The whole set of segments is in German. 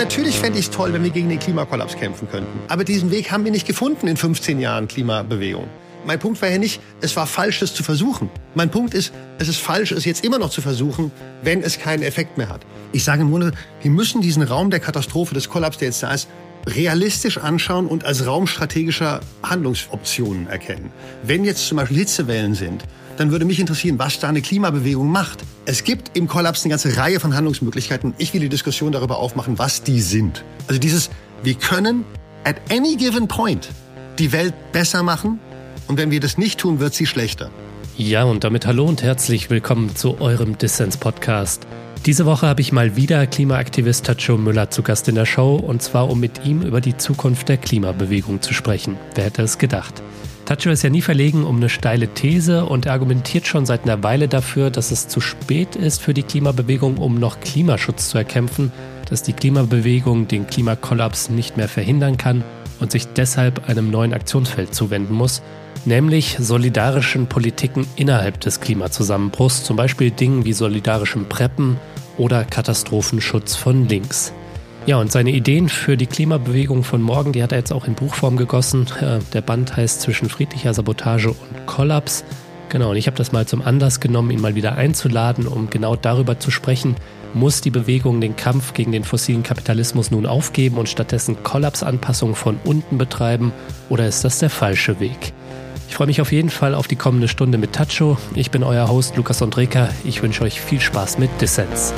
Natürlich fände ich es toll, wenn wir gegen den Klimakollaps kämpfen könnten. Aber diesen Weg haben wir nicht gefunden in 15 Jahren Klimabewegung. Mein Punkt war ja nicht, es war falsch, das zu versuchen. Mein Punkt ist, es ist falsch, es jetzt immer noch zu versuchen, wenn es keinen Effekt mehr hat. Ich sage im Grunde, wir müssen diesen Raum der Katastrophe, des Kollaps, der jetzt da ist, realistisch anschauen und als Raum strategischer Handlungsoptionen erkennen. Wenn jetzt zum Beispiel Hitzewellen sind, dann würde mich interessieren, was da eine Klimabewegung macht. Es gibt im Kollaps eine ganze Reihe von Handlungsmöglichkeiten. Ich will die Diskussion darüber aufmachen, was die sind. Also wir können at any given point die Welt besser machen. Und wenn wir das nicht tun, wird sie schlechter. Ja, und damit hallo und herzlich willkommen zu eurem Dissens-Podcast. Diese Woche habe ich mal wieder Klimaaktivist Tacho Müller zu Gast in der Show, und zwar um mit ihm über die Zukunft der Klimabewegung zu sprechen. Wer hätte es gedacht? Tacho ist ja nie verlegen um eine steile These und er argumentiert schon seit einer Weile dafür, dass es zu spät ist für die Klimabewegung, um noch Klimaschutz zu erkämpfen, dass die Klimabewegung den Klimakollaps nicht mehr verhindern kann und sich deshalb einem neuen Aktionsfeld zuwenden muss, nämlich solidarischen Politiken innerhalb des Klimazusammenbruchs, zum Beispiel Dingen wie solidarischem Preppen oder Katastrophenschutz von links. Ja, und seine Ideen für die Klimabewegung von morgen, die hat er jetzt auch in Buchform gegossen. Der Band heißt Zwischen friedlicher Sabotage und Kollaps. Genau, und ich habe das mal zum Anlass genommen, ihn mal wieder einzuladen, um genau darüber zu sprechen. Muss die Bewegung den Kampf gegen den fossilen Kapitalismus nun aufgeben und stattdessen Kollapsanpassung von unten betreiben, oder ist das der falsche Weg? Ich freue mich auf jeden Fall auf die kommende Stunde mit Tacho. Ich bin euer Host Lukas Ondreka. Ich wünsche euch viel Spaß mit Dissens.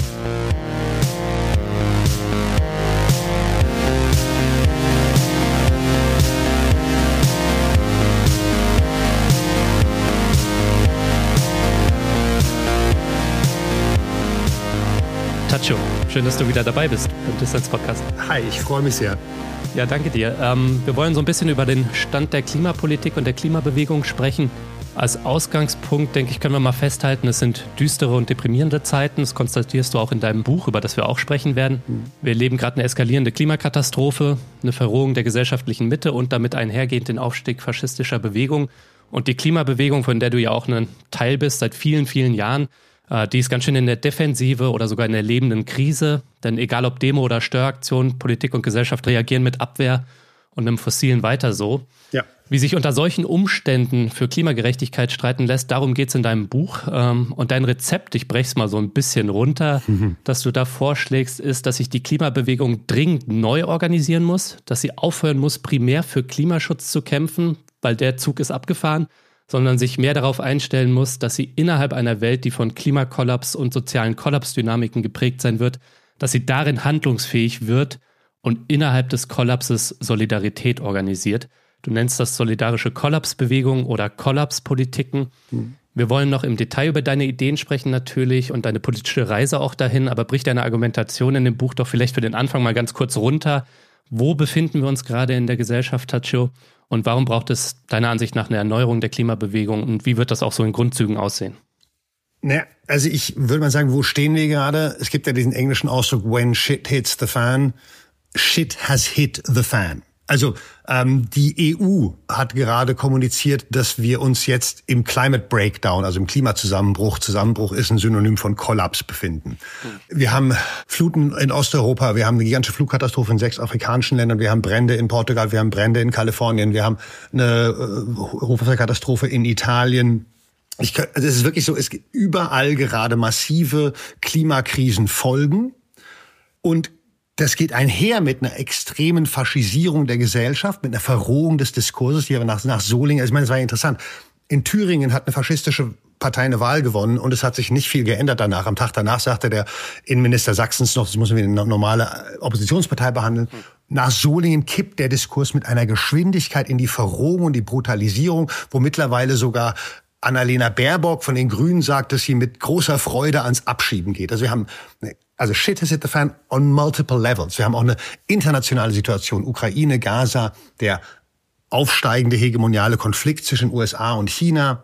Tacho, schön, dass du wieder dabei bist beim Dissens-Podcast. Hi, ich freue mich sehr. Ja, danke dir. Wir wollen so ein bisschen über den Stand der Klimapolitik und der Klimabewegung sprechen. Als Ausgangspunkt, denke ich, können wir mal festhalten, es sind düstere und deprimierende Zeiten. Das konstatierst du auch in deinem Buch, über das wir auch sprechen werden. Wir erleben gerade eine eskalierende Klimakatastrophe, eine Verrohung der gesellschaftlichen Mitte und damit einhergehend den Aufstieg faschistischer Bewegungen. Und die Klimabewegung, von der du ja auch ein Teil bist, seit vielen, vielen Jahren, die ist ganz schön in der Defensive oder sogar in der lebenden Krise. Denn egal ob Demo oder Störaktion, Politik und Gesellschaft reagieren mit Abwehr und einem Fossilen weiter so. Ja. Wie sich unter solchen Umständen für Klimagerechtigkeit streiten lässt, darum geht's in deinem Buch. Und dein Rezept, ich brech's mal so ein bisschen runter, das du da vorschlägst, ist, dass sich die Klimabewegung dringend neu organisieren muss, dass sie aufhören muss, primär für Klimaschutz zu kämpfen, weil der Zug ist abgefahren, sondern sich mehr darauf einstellen muss, dass sie innerhalb einer Welt, die von Klimakollaps und sozialen Kollapsdynamiken geprägt sein wird, dass sie darin handlungsfähig wird und innerhalb des Kollapses Solidarität organisiert. Du nennst das solidarische Kollapsbewegung oder Kollapspolitiken. Wir wollen noch im Detail über deine Ideen sprechen natürlich und deine politische Reise auch dahin, aber brich deine Argumentation in dem Buch doch vielleicht für den Anfang mal ganz kurz runter. Wo befinden wir uns gerade in der Gesellschaft, Tacho? Und warum braucht es deiner Ansicht nach eine Erneuerung der Klimabewegung? Und wie wird das auch so in Grundzügen aussehen? Naja, also ich würde mal sagen, wo stehen wir gerade? Es gibt ja diesen englischen Ausdruck, when shit hits the fan, shit has hit the fan. Also die EU hat gerade kommuniziert, dass wir uns jetzt im Climate Breakdown, also im Klimazusammenbruch, Zusammenbruch ist ein Synonym von Kollaps, befinden. Wir haben Fluten in Osteuropa, wir haben eine gigantische Flugkatastrophe in 6 afrikanischen Ländern, wir haben Brände in Portugal, wir haben Brände in Kalifornien, wir haben eine Hochwasserkatastrophe in Italien. Also es ist wirklich so, es gibt überall gerade massive Klimakrisenfolgen und das geht einher mit einer extremen Faschisierung der Gesellschaft, mit einer Verrohung des Diskurses, die aber nach Solingen, ich meine, es war ja interessant. In Thüringen hat eine faschistische Partei eine Wahl gewonnen und es hat sich nicht viel geändert danach. Am Tag danach sagte der Innenminister Sachsens noch, das müssen wir eine normale Oppositionspartei behandeln. Nach Solingen kippt der Diskurs mit einer Geschwindigkeit in die Verrohung und die Brutalisierung, wo mittlerweile sogar Annalena Baerbock von den Grünen sagt, dass sie mit großer Freude ans Abschieben geht. Also shit has hit the fan on multiple levels. Wir haben auch eine internationale Situation. Ukraine, Gaza, der aufsteigende hegemoniale Konflikt zwischen USA und China.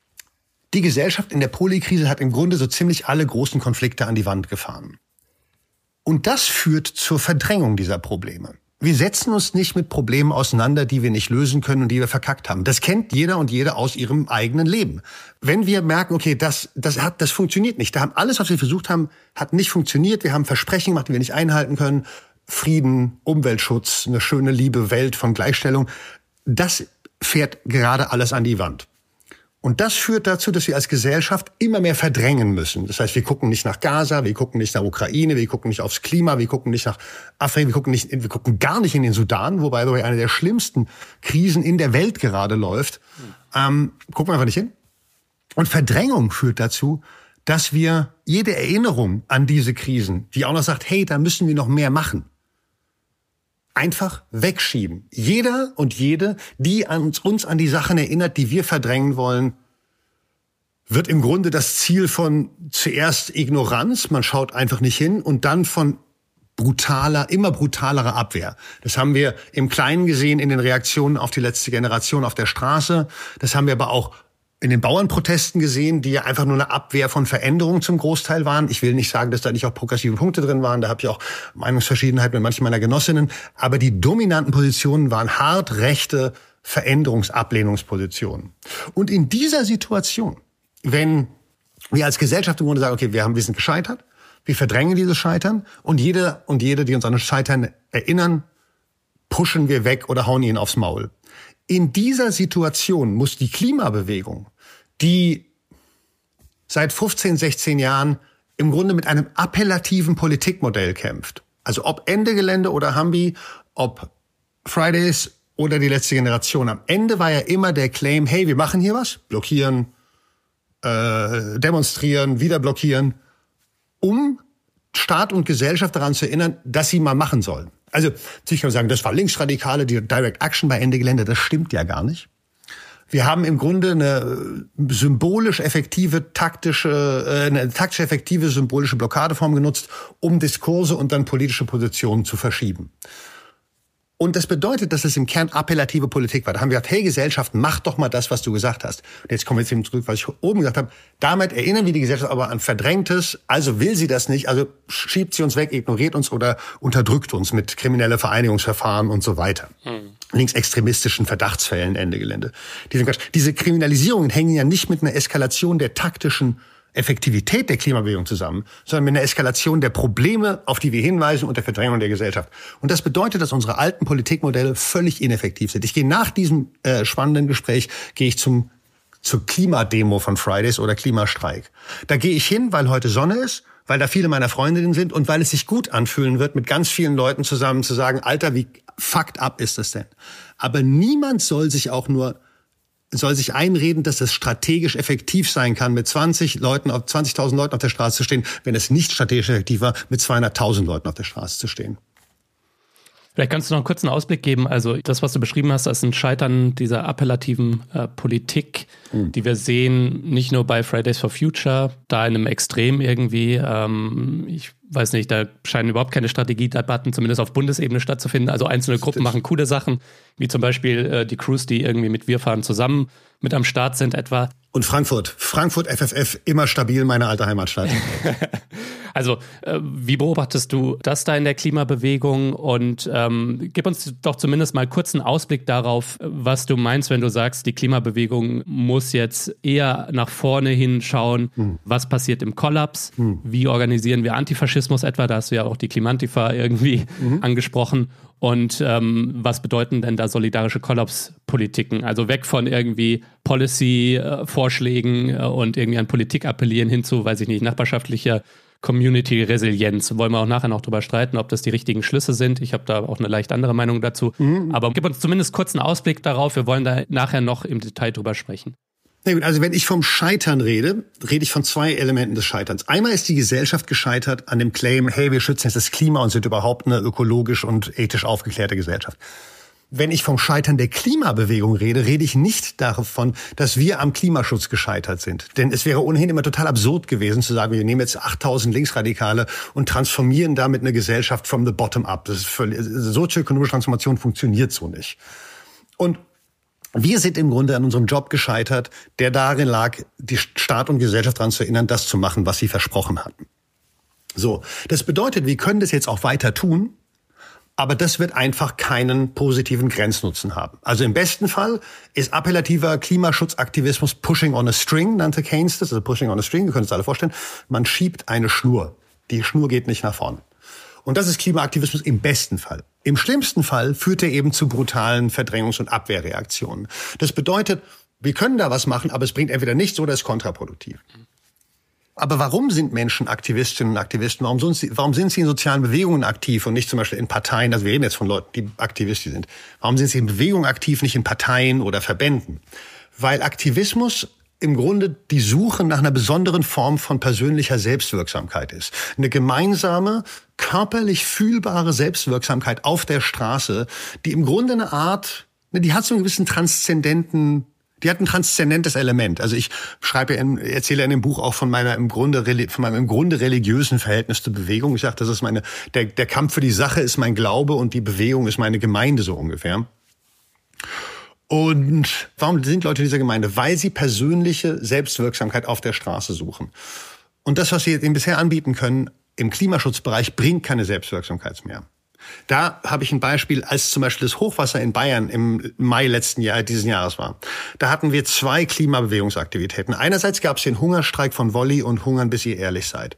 Die Gesellschaft in der Polykrise hat im Grunde so ziemlich alle großen Konflikte an die Wand gefahren. Und das führt zur Verdrängung dieser Probleme. Wir setzen uns nicht mit Problemen auseinander, die wir nicht lösen können und die wir verkackt haben. Das kennt jeder und jede aus ihrem eigenen Leben. Wenn wir merken, okay, das funktioniert nicht. Alles, was wir versucht haben, hat nicht funktioniert. Wir haben Versprechen gemacht, die wir nicht einhalten können. Frieden, Umweltschutz, eine schöne, liebe Welt von Gleichstellung, das fährt gerade alles an die Wand. Und das führt dazu, dass wir als Gesellschaft immer mehr verdrängen müssen. Das heißt, wir gucken nicht nach Gaza, wir gucken nicht nach Ukraine, wir gucken nicht aufs Klima, wir gucken nicht nach Afrika, wir gucken gar nicht in den Sudan, wobei eine der schlimmsten Krisen in der Welt gerade läuft. Gucken wir einfach nicht hin. Und Verdrängung führt dazu, dass wir jede Erinnerung an diese Krisen, die auch noch sagt, hey, da müssen wir noch mehr machen, einfach wegschieben. Jeder und jede, die uns an die Sachen erinnert, die wir verdrängen wollen, wird im Grunde das Ziel von zuerst Ignoranz, man schaut einfach nicht hin, und dann von immer brutalerer Abwehr. Das haben wir im Kleinen gesehen in den Reaktionen auf die letzte Generation auf der Straße. Das haben wir aber auch in den Bauernprotesten gesehen, die ja einfach nur eine Abwehr von Veränderung zum Großteil waren. Ich will nicht sagen, dass da nicht auch progressive Punkte drin waren. Da habe ich auch Meinungsverschiedenheit mit manchen meiner Genossinnen. Aber die dominanten Positionen waren hart rechte Veränderungsablehnungspositionen. Und in dieser Situation, wenn wir als Gesellschaft im Grunde sagen, okay, wir sind gescheitert, wir verdrängen dieses Scheitern, und jeder und jede, die uns an das Scheitern erinnern, pushen wir weg oder hauen ihnen aufs Maul. In dieser Situation muss die Klimabewegung, die seit 15, 16 Jahren im Grunde mit einem appellativen Politikmodell kämpft, also ob Ende Gelände oder Humvee, ob Fridays oder die letzte Generation, am Ende war ja immer der Claim, hey, wir machen hier was, blockieren, demonstrieren, wieder blockieren, um Staat und Gesellschaft daran zu erinnern, dass sie mal machen sollen. Also, natürlich kann man sagen, das war Linksradikale, die Direct Action bei Ende Gelände. Das stimmt ja gar nicht. Wir haben im Grunde eine taktisch effektive symbolische Blockadeform genutzt, um Diskurse und dann politische Positionen zu verschieben. Und das bedeutet, dass es im Kern appellative Politik war. Da haben wir gesagt, hey Gesellschaft, mach doch mal das, was du gesagt hast. Und jetzt kommen wir eben zurück, was ich oben gesagt habe. Damit erinnern wir die Gesellschaft aber an Verdrängtes, also will sie das nicht, also schiebt sie uns weg, ignoriert uns oder unterdrückt uns mit kriminelle Vereinigungsverfahren und so weiter. Linksextremistischen Verdachtsfällen, Ende Gelände. Diese Kriminalisierungen hängen ja nicht mit einer Eskalation der taktischen Effektivität der Klimabewegung zusammen, sondern mit einer Eskalation der Probleme, auf die wir hinweisen, und der Verdrängung der Gesellschaft. Und das bedeutet, dass unsere alten Politikmodelle völlig ineffektiv sind. Ich gehe nach diesem spannenden Gespräch zur Klimademo von Fridays oder Klimastreik. Da gehe ich hin, weil heute Sonne ist, weil da viele meiner Freundinnen sind und weil es sich gut anfühlen wird, mit ganz vielen Leuten zusammen zu sagen, Alter, wie fucked up ist das denn? Aber niemand soll sich einreden, dass es strategisch effektiv sein kann, mit 20.000 Leuten auf der Straße zu stehen, wenn es nicht strategisch effektiv war, mit 200.000 Leuten auf der Straße zu stehen. Vielleicht kannst du noch einen kurzen Ausblick geben. Also das, was du beschrieben hast, als ein Scheitern dieser appellativen Politik, die wir sehen, nicht nur bei Fridays for Future, da in einem Extrem irgendwie. Ich weiß nicht, da scheinen überhaupt keine Strategiedebatten, zumindest auf Bundesebene, stattzufinden. Also einzelne Gruppen machen coole Sachen, wie zum Beispiel die Crews, die irgendwie mit Wir fahren zusammen mit am Start sind etwa. Und Frankfurt FFF, immer stabil, meine alte Heimatstadt. Also, wie beobachtest du das da in der Klimabewegung? Und gib uns doch zumindest mal kurz einen Ausblick darauf, was du meinst, wenn du sagst, die Klimabewegung muss jetzt eher nach vorne hinschauen. Was passiert im Kollaps? Wie organisieren wir Antifaschismus etwa? Da hast du ja auch die Klimantifa irgendwie angesprochen. Und was bedeuten denn da solidarische Kollapspolitiken? Also weg von irgendwie Policy-Vorschlägen und irgendwie an Politik appellieren hin zu, weiß ich nicht, nachbarschaftlicher Community-Resilienz. Wollen wir auch nachher noch drüber streiten, ob das die richtigen Schlüsse sind. Ich habe da auch eine leicht andere Meinung dazu. Aber gib uns zumindest kurz einen Ausblick darauf. Wir wollen da nachher noch im Detail drüber sprechen. Also wenn ich vom Scheitern rede ich von zwei Elementen des Scheiterns. Einmal ist die Gesellschaft gescheitert an dem Claim, hey, wir schützen jetzt das Klima und sind überhaupt eine ökologisch und ethisch aufgeklärte Gesellschaft. Wenn ich vom Scheitern der Klimabewegung rede ich nicht davon, dass wir am Klimaschutz gescheitert sind. Denn es wäre ohnehin immer total absurd gewesen zu sagen, wir nehmen jetzt 8.000 Linksradikale und transformieren damit eine Gesellschaft from the bottom up. Das ist völlig, sozioökonomische Transformation funktioniert so nicht. Und wir sind im Grunde an unserem Job gescheitert, der darin lag, die Staat und Gesellschaft daran zu erinnern, das zu machen, was sie versprochen hatten. So, das bedeutet, wir können das jetzt auch weiter tun, aber das wird einfach keinen positiven Grenznutzen haben. Also im besten Fall ist appellativer Klimaschutzaktivismus pushing on a string, nannte Keynes das, also pushing on a string, wir können uns alle vorstellen, man schiebt eine Schnur. Die Schnur geht nicht nach vorne. Und das ist Klimaaktivismus im besten Fall. Im schlimmsten Fall führt er eben zu brutalen Verdrängungs- und Abwehrreaktionen. Das bedeutet, wir können da was machen, aber es bringt entweder nichts oder ist kontraproduktiv. Aber warum sind Menschen Aktivistinnen und Aktivisten? Warum sind sie in sozialen Bewegungen aktiv und nicht zum Beispiel in Parteien? Also wir reden jetzt von Leuten, die Aktivisten sind. Warum sind sie in Bewegungen aktiv, nicht in Parteien oder Verbänden? Weil Aktivismus im Grunde die Suche nach einer besonderen Form von persönlicher Selbstwirksamkeit ist. Eine gemeinsame, körperlich fühlbare Selbstwirksamkeit auf der Straße, die im Grunde eine Art, die hat so einen gewissen die hat ein transzendentes Element. Also ich erzähle in dem Buch auch von meinem im Grunde religiösen Verhältnis zur Bewegung. Ich sage, das ist der Kampf für die Sache ist mein Glaube und die Bewegung ist meine Gemeinde, so ungefähr. Und warum sind Leute in dieser Gemeinde? Weil sie persönliche Selbstwirksamkeit auf der Straße suchen. Und das, was sie ihnen bisher anbieten können, im Klimaschutzbereich, bringt keine Selbstwirksamkeit mehr. Da habe ich ein Beispiel, als zum Beispiel das Hochwasser in Bayern im Mai dieses Jahres war. Da hatten wir 2 Klimabewegungsaktivitäten. Einerseits gab es den Hungerstreik von Wolli und Hungern, bis ihr ehrlich seid.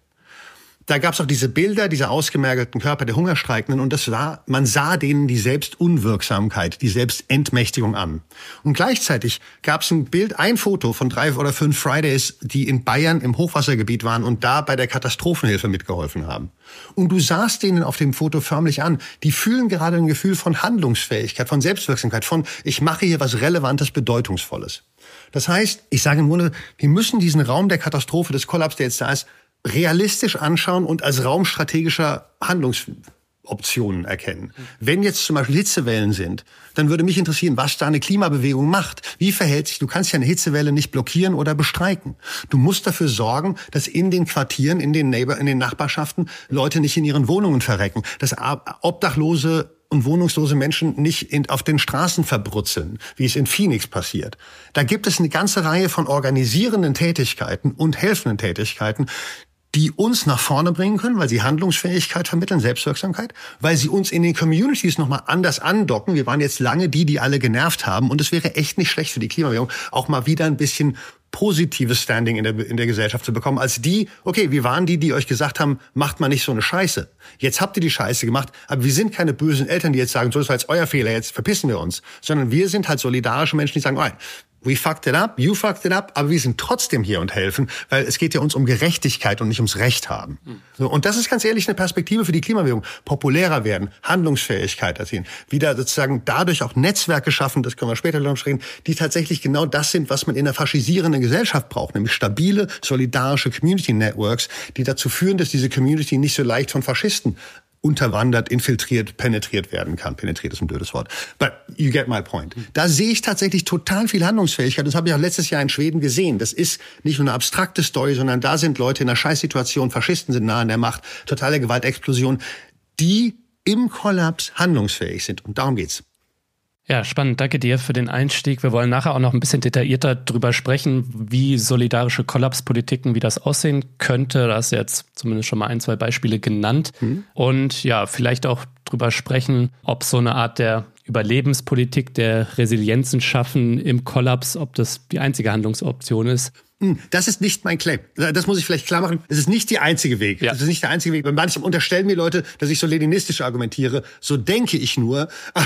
Da gab es auch diese Bilder, diese ausgemergelten Körper der Hungerstreikenden und man sah denen die Selbstunwirksamkeit, die Selbstentmächtigung an. Und gleichzeitig gab es ein Foto von 3 oder 5 Fridays, die in Bayern im Hochwassergebiet waren und da bei der Katastrophenhilfe mitgeholfen haben. Und du sahst denen auf dem Foto förmlich an, die fühlen gerade ein Gefühl von Handlungsfähigkeit, von Selbstwirksamkeit, von ich mache hier was Relevantes, Bedeutungsvolles. Das heißt, ich sage im Grunde, wir müssen diesen Raum der Katastrophe, des Kollaps, der jetzt da ist, realistisch anschauen und als Raum strategischer Handlungsoptionen erkennen. Wenn jetzt zum Beispiel Hitzewellen sind, dann würde mich interessieren, was da eine Klimabewegung macht. Wie verhält sich? Du kannst ja eine Hitzewelle nicht blockieren oder bestreiken. Du musst dafür sorgen, dass in den Quartieren, in den Nachbarschaften Leute nicht in ihren Wohnungen verrecken, dass obdachlose und wohnungslose Menschen nicht auf den Straßen verbrutzeln, wie es in Phoenix passiert. Da gibt es eine ganze Reihe von organisierenden Tätigkeiten und helfenden Tätigkeiten, die uns nach vorne bringen können, weil sie Handlungsfähigkeit vermitteln, Selbstwirksamkeit, weil sie uns in den Communities nochmal anders andocken. Wir waren jetzt lange die alle genervt haben und es wäre echt nicht schlecht für die Klimabewegung, auch mal wieder ein bisschen positives Standing in der Gesellschaft zu bekommen, als wir waren die euch gesagt haben, macht mal nicht so eine Scheiße. Jetzt habt ihr die Scheiße gemacht, aber wir sind keine bösen Eltern, die jetzt sagen, so, das war jetzt euer Fehler, jetzt verpissen wir uns. Sondern wir sind halt solidarische Menschen, die sagen, alright, we fucked it up, you fucked it up, aber wir sind trotzdem hier und helfen, weil es geht ja uns um Gerechtigkeit und nicht ums Recht haben. So, und das ist ganz ehrlich eine Perspektive für die Klimabewegung. Populärer werden, Handlungsfähigkeit erzielen, wieder sozusagen dadurch auch Netzwerke schaffen, das können wir später noch reden, die tatsächlich genau das sind, was man in einer faschisierenden Gesellschaft braucht, nämlich stabile, solidarische Community Networks, die dazu führen, dass diese Community nicht so leicht von Faschisten unterwandert, infiltriert, penetriert werden kann. Penetriert ist ein blödes Wort. But you get my point. Da sehe ich tatsächlich total viel Handlungsfähigkeit. Das habe ich auch letztes Jahr in Schweden gesehen. Das ist nicht nur eine abstrakte Story, sondern da sind Leute in einer Scheißsituation, Faschisten sind nah an der Macht, totale Gewaltexplosion, die im Kollaps handlungsfähig sind. Und darum geht's. Ja, spannend. Danke dir für den Einstieg. Wir wollen nachher auch noch ein bisschen detaillierter drüber sprechen, wie solidarische Kollapspolitiken, wie das aussehen könnte. Da hast du jetzt zumindest schon mal 1-2 Beispiele genannt. Und ja, vielleicht auch drüber sprechen, ob so eine Art der Überlebenspolitik, der Resilienzen schaffen im Kollaps, ob das die einzige Handlungsoption ist. Das ist nicht mein Claim. Das muss ich vielleicht klar machen. Es ist nicht der einzige Weg. Ja. Das ist nicht der einzige Weg. Bei manchem unterstellen mir Leute, dass ich so leninistisch argumentiere. So denke ich nur.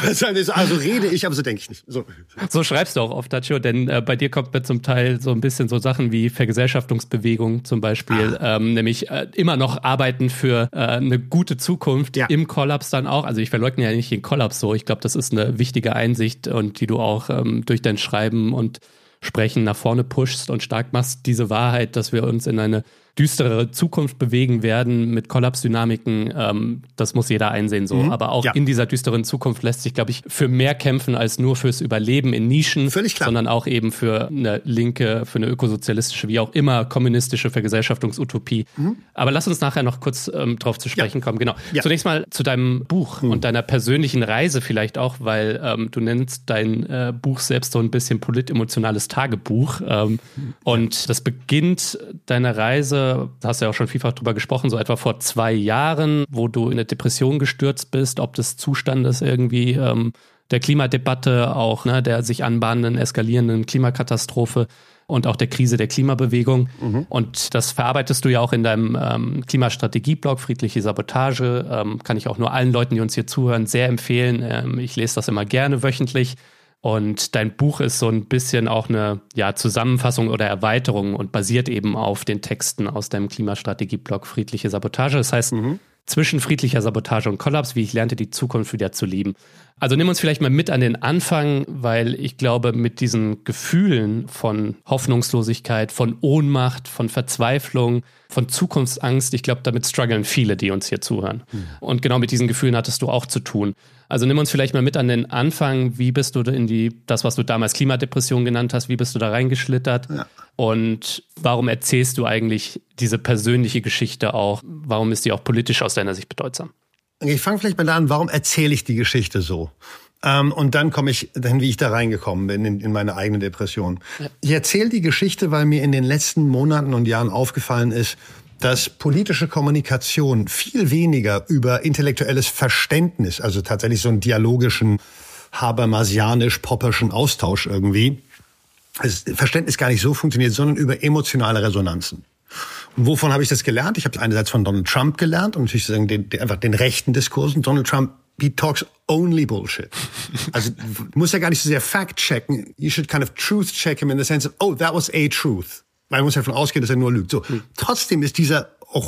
Also rede ich, aber so denke ich nicht. So schreibst du auch oft, Dacio, denn bei dir kommt mir zum Teil so ein bisschen so Sachen wie Vergesellschaftungsbewegung zum Beispiel, nämlich immer noch arbeiten für eine gute Zukunft im Kollaps dann auch. Also ich verleugne ja nicht den Kollaps so. Ich glaube, das ist eine wichtige Einsicht und die du auch durch dein Schreiben und Sprechen nach vorne pushst und stark machst, diese Wahrheit, dass wir uns in eine düstere Zukunft bewegen werden mit Kollapsdynamiken, das muss jeder einsehen so. Aber auch in dieser düsteren Zukunft lässt sich, glaube ich, für mehr kämpfen als nur fürs Überleben in Nischen, sondern auch eben für eine linke, für eine ökosozialistische, wie auch immer, kommunistische Vergesellschaftungsutopie. Aber lass uns nachher noch kurz drauf zu sprechen kommen. Genau. Ja. Zunächst mal zu deinem Buch und deiner persönlichen Reise vielleicht auch, weil du nennst dein Buch selbst so ein bisschen politemotionales Tagebuch. Und das beginnt deine Reise, da hast du ja auch schon vielfach drüber gesprochen, so etwa vor 2 Jahren, wo du in eine Depression gestürzt bist, ob des Zustandes irgendwie der Klimadebatte, auch der sich anbahnenden, eskalierenden Klimakatastrophe. und auch der Krise der Klimabewegung. Und das verarbeitest du ja auch in deinem Klimastrategie-Blog, Friedliche Sabotage. Kann ich auch nur allen Leuten, die uns hier zuhören, sehr empfehlen. Ich lese das immer gerne wöchentlich. Und dein Buch ist so ein bisschen auch eine Zusammenfassung oder Erweiterung und basiert eben auf den Texten aus deinem Klimastrategie-Blog Friedliche Sabotage. Das heißt, zwischen friedlicher Sabotage und Kollaps, wie ich lernte, die Zukunft wieder zu lieben. Also nimm uns vielleicht mal mit an den Anfang, weil ich glaube, mit diesen Gefühlen von Hoffnungslosigkeit, von Ohnmacht, von Verzweiflung, von Zukunftsangst, ich glaube, damit strugglen viele, die uns hier zuhören. Und genau mit diesen Gefühlen hattest du auch zu tun. Also nimm uns vielleicht mal mit an den Anfang. Wie bist du in das, was du damals Klimadepression genannt hast, wie bist du da reingeschlittert? Ja. Und warum erzählst du eigentlich diese persönliche Geschichte auch? Warum ist die auch politisch aus deiner Sicht bedeutsam? Ich fange vielleicht mal da an, warum erzähle ich die Geschichte so? Und dann komme ich dahin, wie ich da reingekommen bin in meine eigene Depression. Ja. Ich erzähle die Geschichte, weil mir in den letzten Monaten und Jahren aufgefallen ist, dass politische Kommunikation viel weniger über intellektuelles Verständnis, also tatsächlich so einen dialogischen, habermasianisch-popperschen Austausch irgendwie, das Verständnis gar nicht so funktioniert, sondern über emotionale Resonanzen. Und wovon habe ich das gelernt? Ich habe einerseits von Donald Trump gelernt und natürlich sagen einfach den rechten Diskursen. Donald Trump, he talks only bullshit. Also du musst ja gar nicht so sehr fact-checken. You should kind of truth-check him in the sense of, oh, that was a truth. Weil man muss ja davon ausgehen, dass er nur lügt. So, trotzdem ist dieser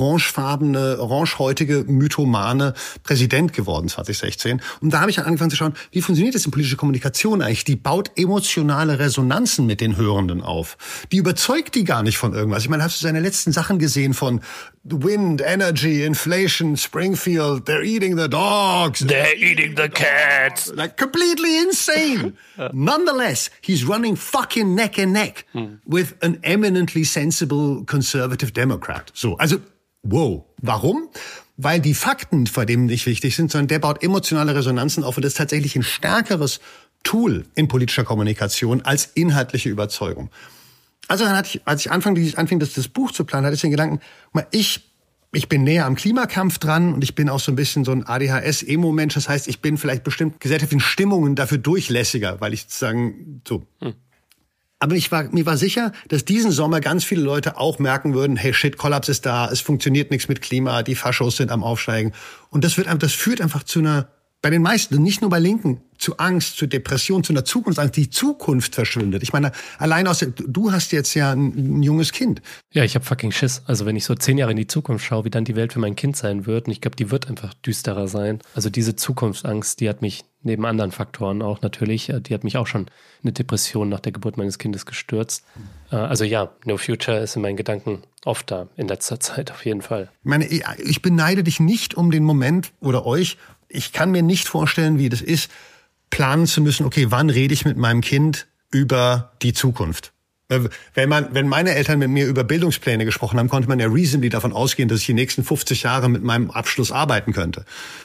orangehäutige, mythomane Präsident geworden 2016. Und da habe ich dann angefangen zu schauen, wie funktioniert das in politischer Kommunikation eigentlich? Die baut emotionale Resonanzen mit den Hörenden auf. Die überzeugt die gar nicht von irgendwas. Ich meine, hast du seine letzten Sachen gesehen von Wind, Energy, Inflation, Springfield, they're eating the dogs. They're eating the cats. Like completely insane. Nonetheless, he's running fucking neck and neck with an eminently sensible conservative Democrat. So, also wow. Warum? Weil die Fakten vor dem nicht wichtig sind, sondern der baut emotionale Resonanzen auf und das ist tatsächlich ein stärkeres Tool in politischer Kommunikation als inhaltliche Überzeugung. Also dann hatte ich, als ich anfing, das Buch zu planen, hatte ich den Gedanken, ich bin näher am Klimakampf dran und ich bin auch so ein bisschen so ein ADHS-Emo-Mensch. Das heißt, ich bin vielleicht bestimmt gesellschaftlichen Stimmungen dafür durchlässiger, weil ich sozusagen so... Aber mir war sicher, dass diesen Sommer ganz viele Leute auch merken würden, hey shit, Kollaps ist da, es funktioniert nichts mit Klima, die Faschos sind am Aufsteigen. Und das führt einfach zu einer, bei den meisten, nicht nur bei Linken, zu Angst, zu Depression, zu einer Zukunftsangst. Die Zukunft verschwindet. Ich meine, allein du hast jetzt ja ein junges Kind. Ja, ich habe fucking Schiss. Also wenn ich so 10 Jahre in die Zukunft schaue, wie dann die Welt für mein Kind sein wird, und ich glaube, die wird einfach düsterer sein. Also diese Zukunftsangst, die hat mich neben anderen Faktoren auch natürlich, die hat mich auch schon eine Depression nach der Geburt meines Kindes gestürzt. Also ja, No Future ist in meinen Gedanken oft da, in letzter Zeit auf jeden Fall. Ich meine, ich beneide dich nicht um den Moment oder euch. Ich kann mir nicht vorstellen, wie das ist, planen zu müssen, okay, wann rede ich mit meinem Kind über die Zukunft? Wenn meine Eltern mit mir über Bildungspläne gesprochen haben, konnte man ja reasonably davon ausgehen, dass ich die nächsten 50 Jahre mit meinem Abschluss arbeiten könnte.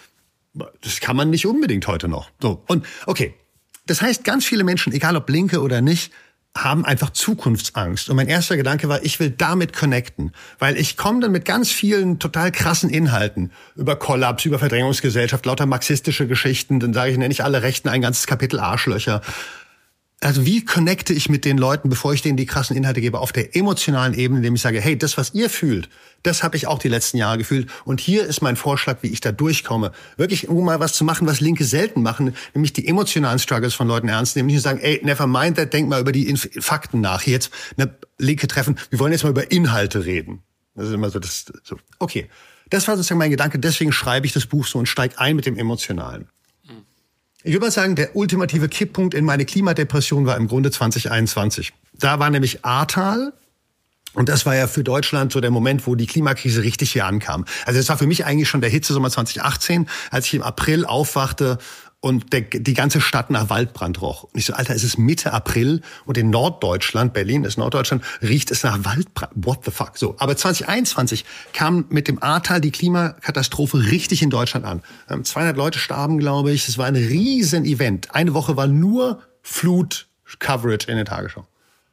Das kann man nicht unbedingt heute noch. So. Und okay, das heißt, ganz viele Menschen, egal ob Linke oder nicht, haben einfach Zukunftsangst. Und mein erster Gedanke war, ich will damit connecten. Weil ich komme dann mit ganz vielen total krassen Inhalten über Kollaps, über Verdrängungsgesellschaft, lauter marxistische Geschichten. Dann sage ich, nenne ich alle Rechten ein ganzes Kapitel Arschlöcher. Also wie connecte ich mit den Leuten, bevor ich denen die krassen Inhalte gebe, auf der emotionalen Ebene, indem ich sage, hey, das, was ihr fühlt, das habe ich auch die letzten Jahre gefühlt. Und hier ist mein Vorschlag, wie ich da durchkomme. Wirklich irgendwo mal was zu machen, was Linke selten machen, nämlich die emotionalen Struggles von Leuten ernst nehmen. Nicht nur sagen, ey, never mind that, denk mal über die Fakten nach. Jetzt eine Linke treffen, wir wollen jetzt mal über Inhalte reden. Das ist immer so, okay. Das war sozusagen mein Gedanke, deswegen schreibe ich das Buch so und steige ein mit dem Emotionalen. Ich würde mal sagen, der ultimative Kipppunkt in meine Klimadepression war im Grunde 2021. Da war nämlich Ahrtal. Und das war ja für Deutschland so der Moment, wo die Klimakrise richtig hier ankam. Also das war für mich eigentlich schon der Hitzesommer 2018, als ich im April aufwachte und die ganze Stadt nach Waldbrand roch. Und ich so, Alter, es ist Mitte April und in Norddeutschland, Berlin ist Norddeutschland, riecht es nach Waldbrand. What the fuck? So, aber 2021 kam mit dem Ahrtal die Klimakatastrophe richtig in Deutschland an. 200 Leute starben, glaube ich. Es war ein riesen Event. Eine Woche war nur Flut-Coverage in der Tagesschau.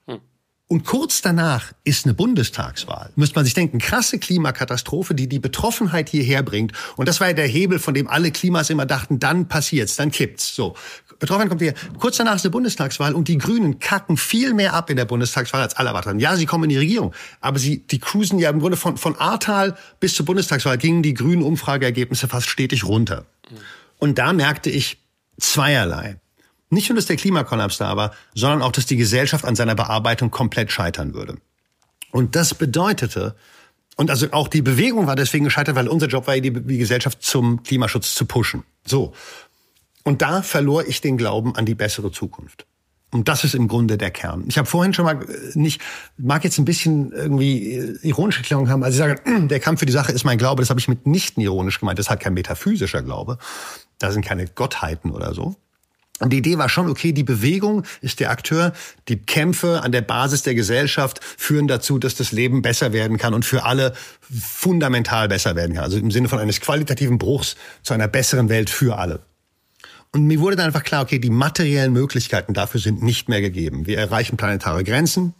Und kurz danach ist eine Bundestagswahl. Müsste man sich denken, krasse Klimakatastrophe, die Betroffenheit hierher bringt. Und das war ja der Hebel, von dem alle Klimas immer dachten, dann passiert's, dann kippt's. So. betroffen kommt hier, kurz danach ist eine Bundestagswahl und die Grünen kacken viel mehr ab in der Bundestagswahl als alle erwartet haben. Ja, sie kommen in die Regierung, aber die cruisen ja im Grunde von Ahrtal bis zur Bundestagswahl gingen die grünen Umfrageergebnisse fast stetig runter. Und da merkte ich zweierlei. Nicht nur, dass der Klimakollaps da war, sondern auch, dass die Gesellschaft an seiner Bearbeitung komplett scheitern würde. Und das bedeutete, und also auch die Bewegung war deswegen gescheitert, weil unser Job war, die Gesellschaft zum Klimaschutz zu pushen. So. Und da verlor ich den Glauben an die bessere Zukunft. Und das ist im Grunde der Kern. Ich habe vorhin schon mal mag jetzt ein bisschen irgendwie ironische Erklärung haben. Also ich sage, der Kampf für die Sache ist mein Glaube. Das habe ich mitnichten ironisch gemeint. Das ist halt kein metaphysischer Glaube. Da sind keine Gottheiten oder so. Und die Idee war schon, okay, die Bewegung ist der Akteur, die Kämpfe an der Basis der Gesellschaft führen dazu, dass das Leben besser werden kann und für alle fundamental besser werden kann. Also im Sinne von eines qualitativen Bruchs zu einer besseren Welt für alle. Und mir wurde dann einfach klar, okay, die materiellen Möglichkeiten dafür sind nicht mehr gegeben. Wir erreichen planetare Grenzen.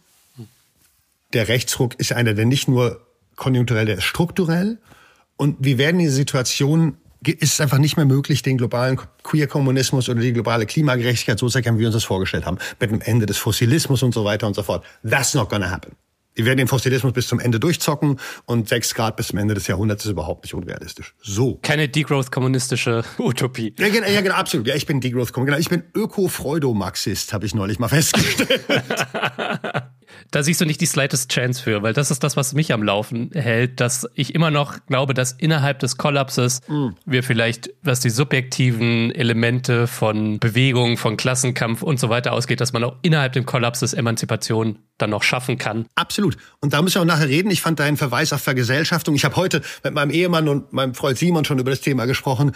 Der Rechtsruck ist einer, der nicht nur konjunkturell, der ist strukturell. Und wir werden in dieser Situation ist es einfach nicht mehr möglich, den globalen Queer-Kommunismus oder die globale Klimagerechtigkeit so zu erkennen, wie wir uns das vorgestellt haben. Mit dem Ende des Fossilismus und so weiter und so fort. That's not gonna happen. Wir werden den Fossilismus bis zum Ende durchzocken und 6 Grad bis zum Ende des Jahrhunderts ist überhaupt nicht unrealistisch. So. Keine Degrowth-kommunistische Utopie. Ja, genau, absolut. Ja, ich bin Degrowth-Kommunist. Genau, ich bin Öko-Freudomarxist, habe ich neulich mal festgestellt. Da siehst du nicht die slightest chance für, weil das ist das, was mich am Laufen hält, dass ich immer noch glaube, dass innerhalb des Kollapses wir vielleicht, was die subjektiven Elemente von Bewegung, von Klassenkampf und so weiter ausgeht, dass man auch innerhalb des Kollapses Emanzipation dann noch schaffen kann. Absolut. Und da müssen wir auch nachher reden. Ich fand deinen Verweis auf Vergesellschaftung. Ich habe heute mit meinem Ehemann und meinem Freund Simon schon über das Thema gesprochen.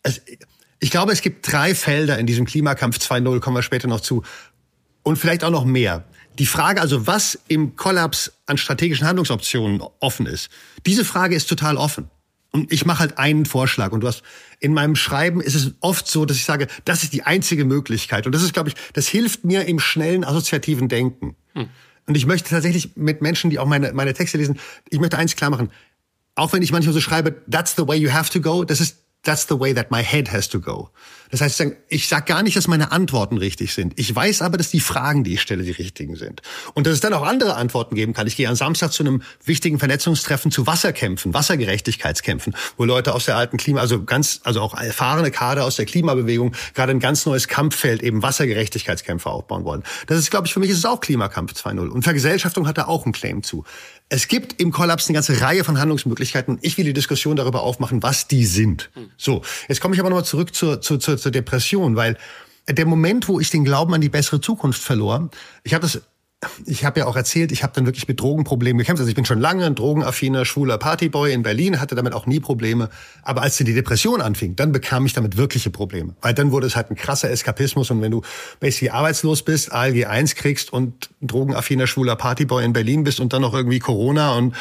Ich glaube, es gibt 3 Felder in diesem Klimakampf 2.0, kommen wir später noch zu. Und vielleicht auch noch mehr. Die Frage also, was im Kollaps an strategischen Handlungsoptionen offen ist, diese Frage ist total offen. Und ich mache halt einen Vorschlag. Und in meinem Schreiben ist es oft so, dass ich sage, das ist die einzige Möglichkeit. Und das ist, glaube ich, das hilft mir im schnellen assoziativen Denken. Und ich möchte tatsächlich mit Menschen, die auch meine Texte lesen, ich möchte eins klar machen. Auch wenn ich manchmal so schreibe, that's the way you have to go, that's the way that my head has to go. Das heißt, ich sage gar nicht, dass meine Antworten richtig sind. Ich weiß aber, dass die Fragen, die ich stelle, die richtigen sind. Und dass es dann auch andere Antworten geben kann. Ich gehe am Samstag zu einem wichtigen Vernetzungstreffen zu Wasserkämpfen, Wassergerechtigkeitskämpfen, wo Leute aus der alten also auch erfahrene Kader aus der Klimabewegung gerade ein ganz neues Kampffeld, eben Wassergerechtigkeitskämpfe aufbauen wollen. Das ist, glaube ich, für mich ist es auch Klimakampf 2.0. Und Vergesellschaftung hat da auch einen Claim zu. Es gibt im Kollaps eine ganze Reihe von Handlungsmöglichkeiten. Ich will die Diskussion darüber aufmachen, was die sind. So, jetzt komme ich aber nochmal zurück zur Depression, weil der Moment, wo ich den Glauben an die bessere Zukunft verlor, ich habe ja auch erzählt, ich habe dann wirklich mit Drogenproblemen gekämpft. Also ich bin schon lange ein drogenaffiner, schwuler Partyboy in Berlin, hatte damit auch nie Probleme. Aber als dann die Depression anfing, dann bekam ich damit wirkliche Probleme. Weil dann wurde es halt ein krasser Eskapismus. Und wenn du basically arbeitslos bist, ALG 1 kriegst und ein drogenaffiner, schwuler Partyboy in Berlin bist und dann noch irgendwie Corona und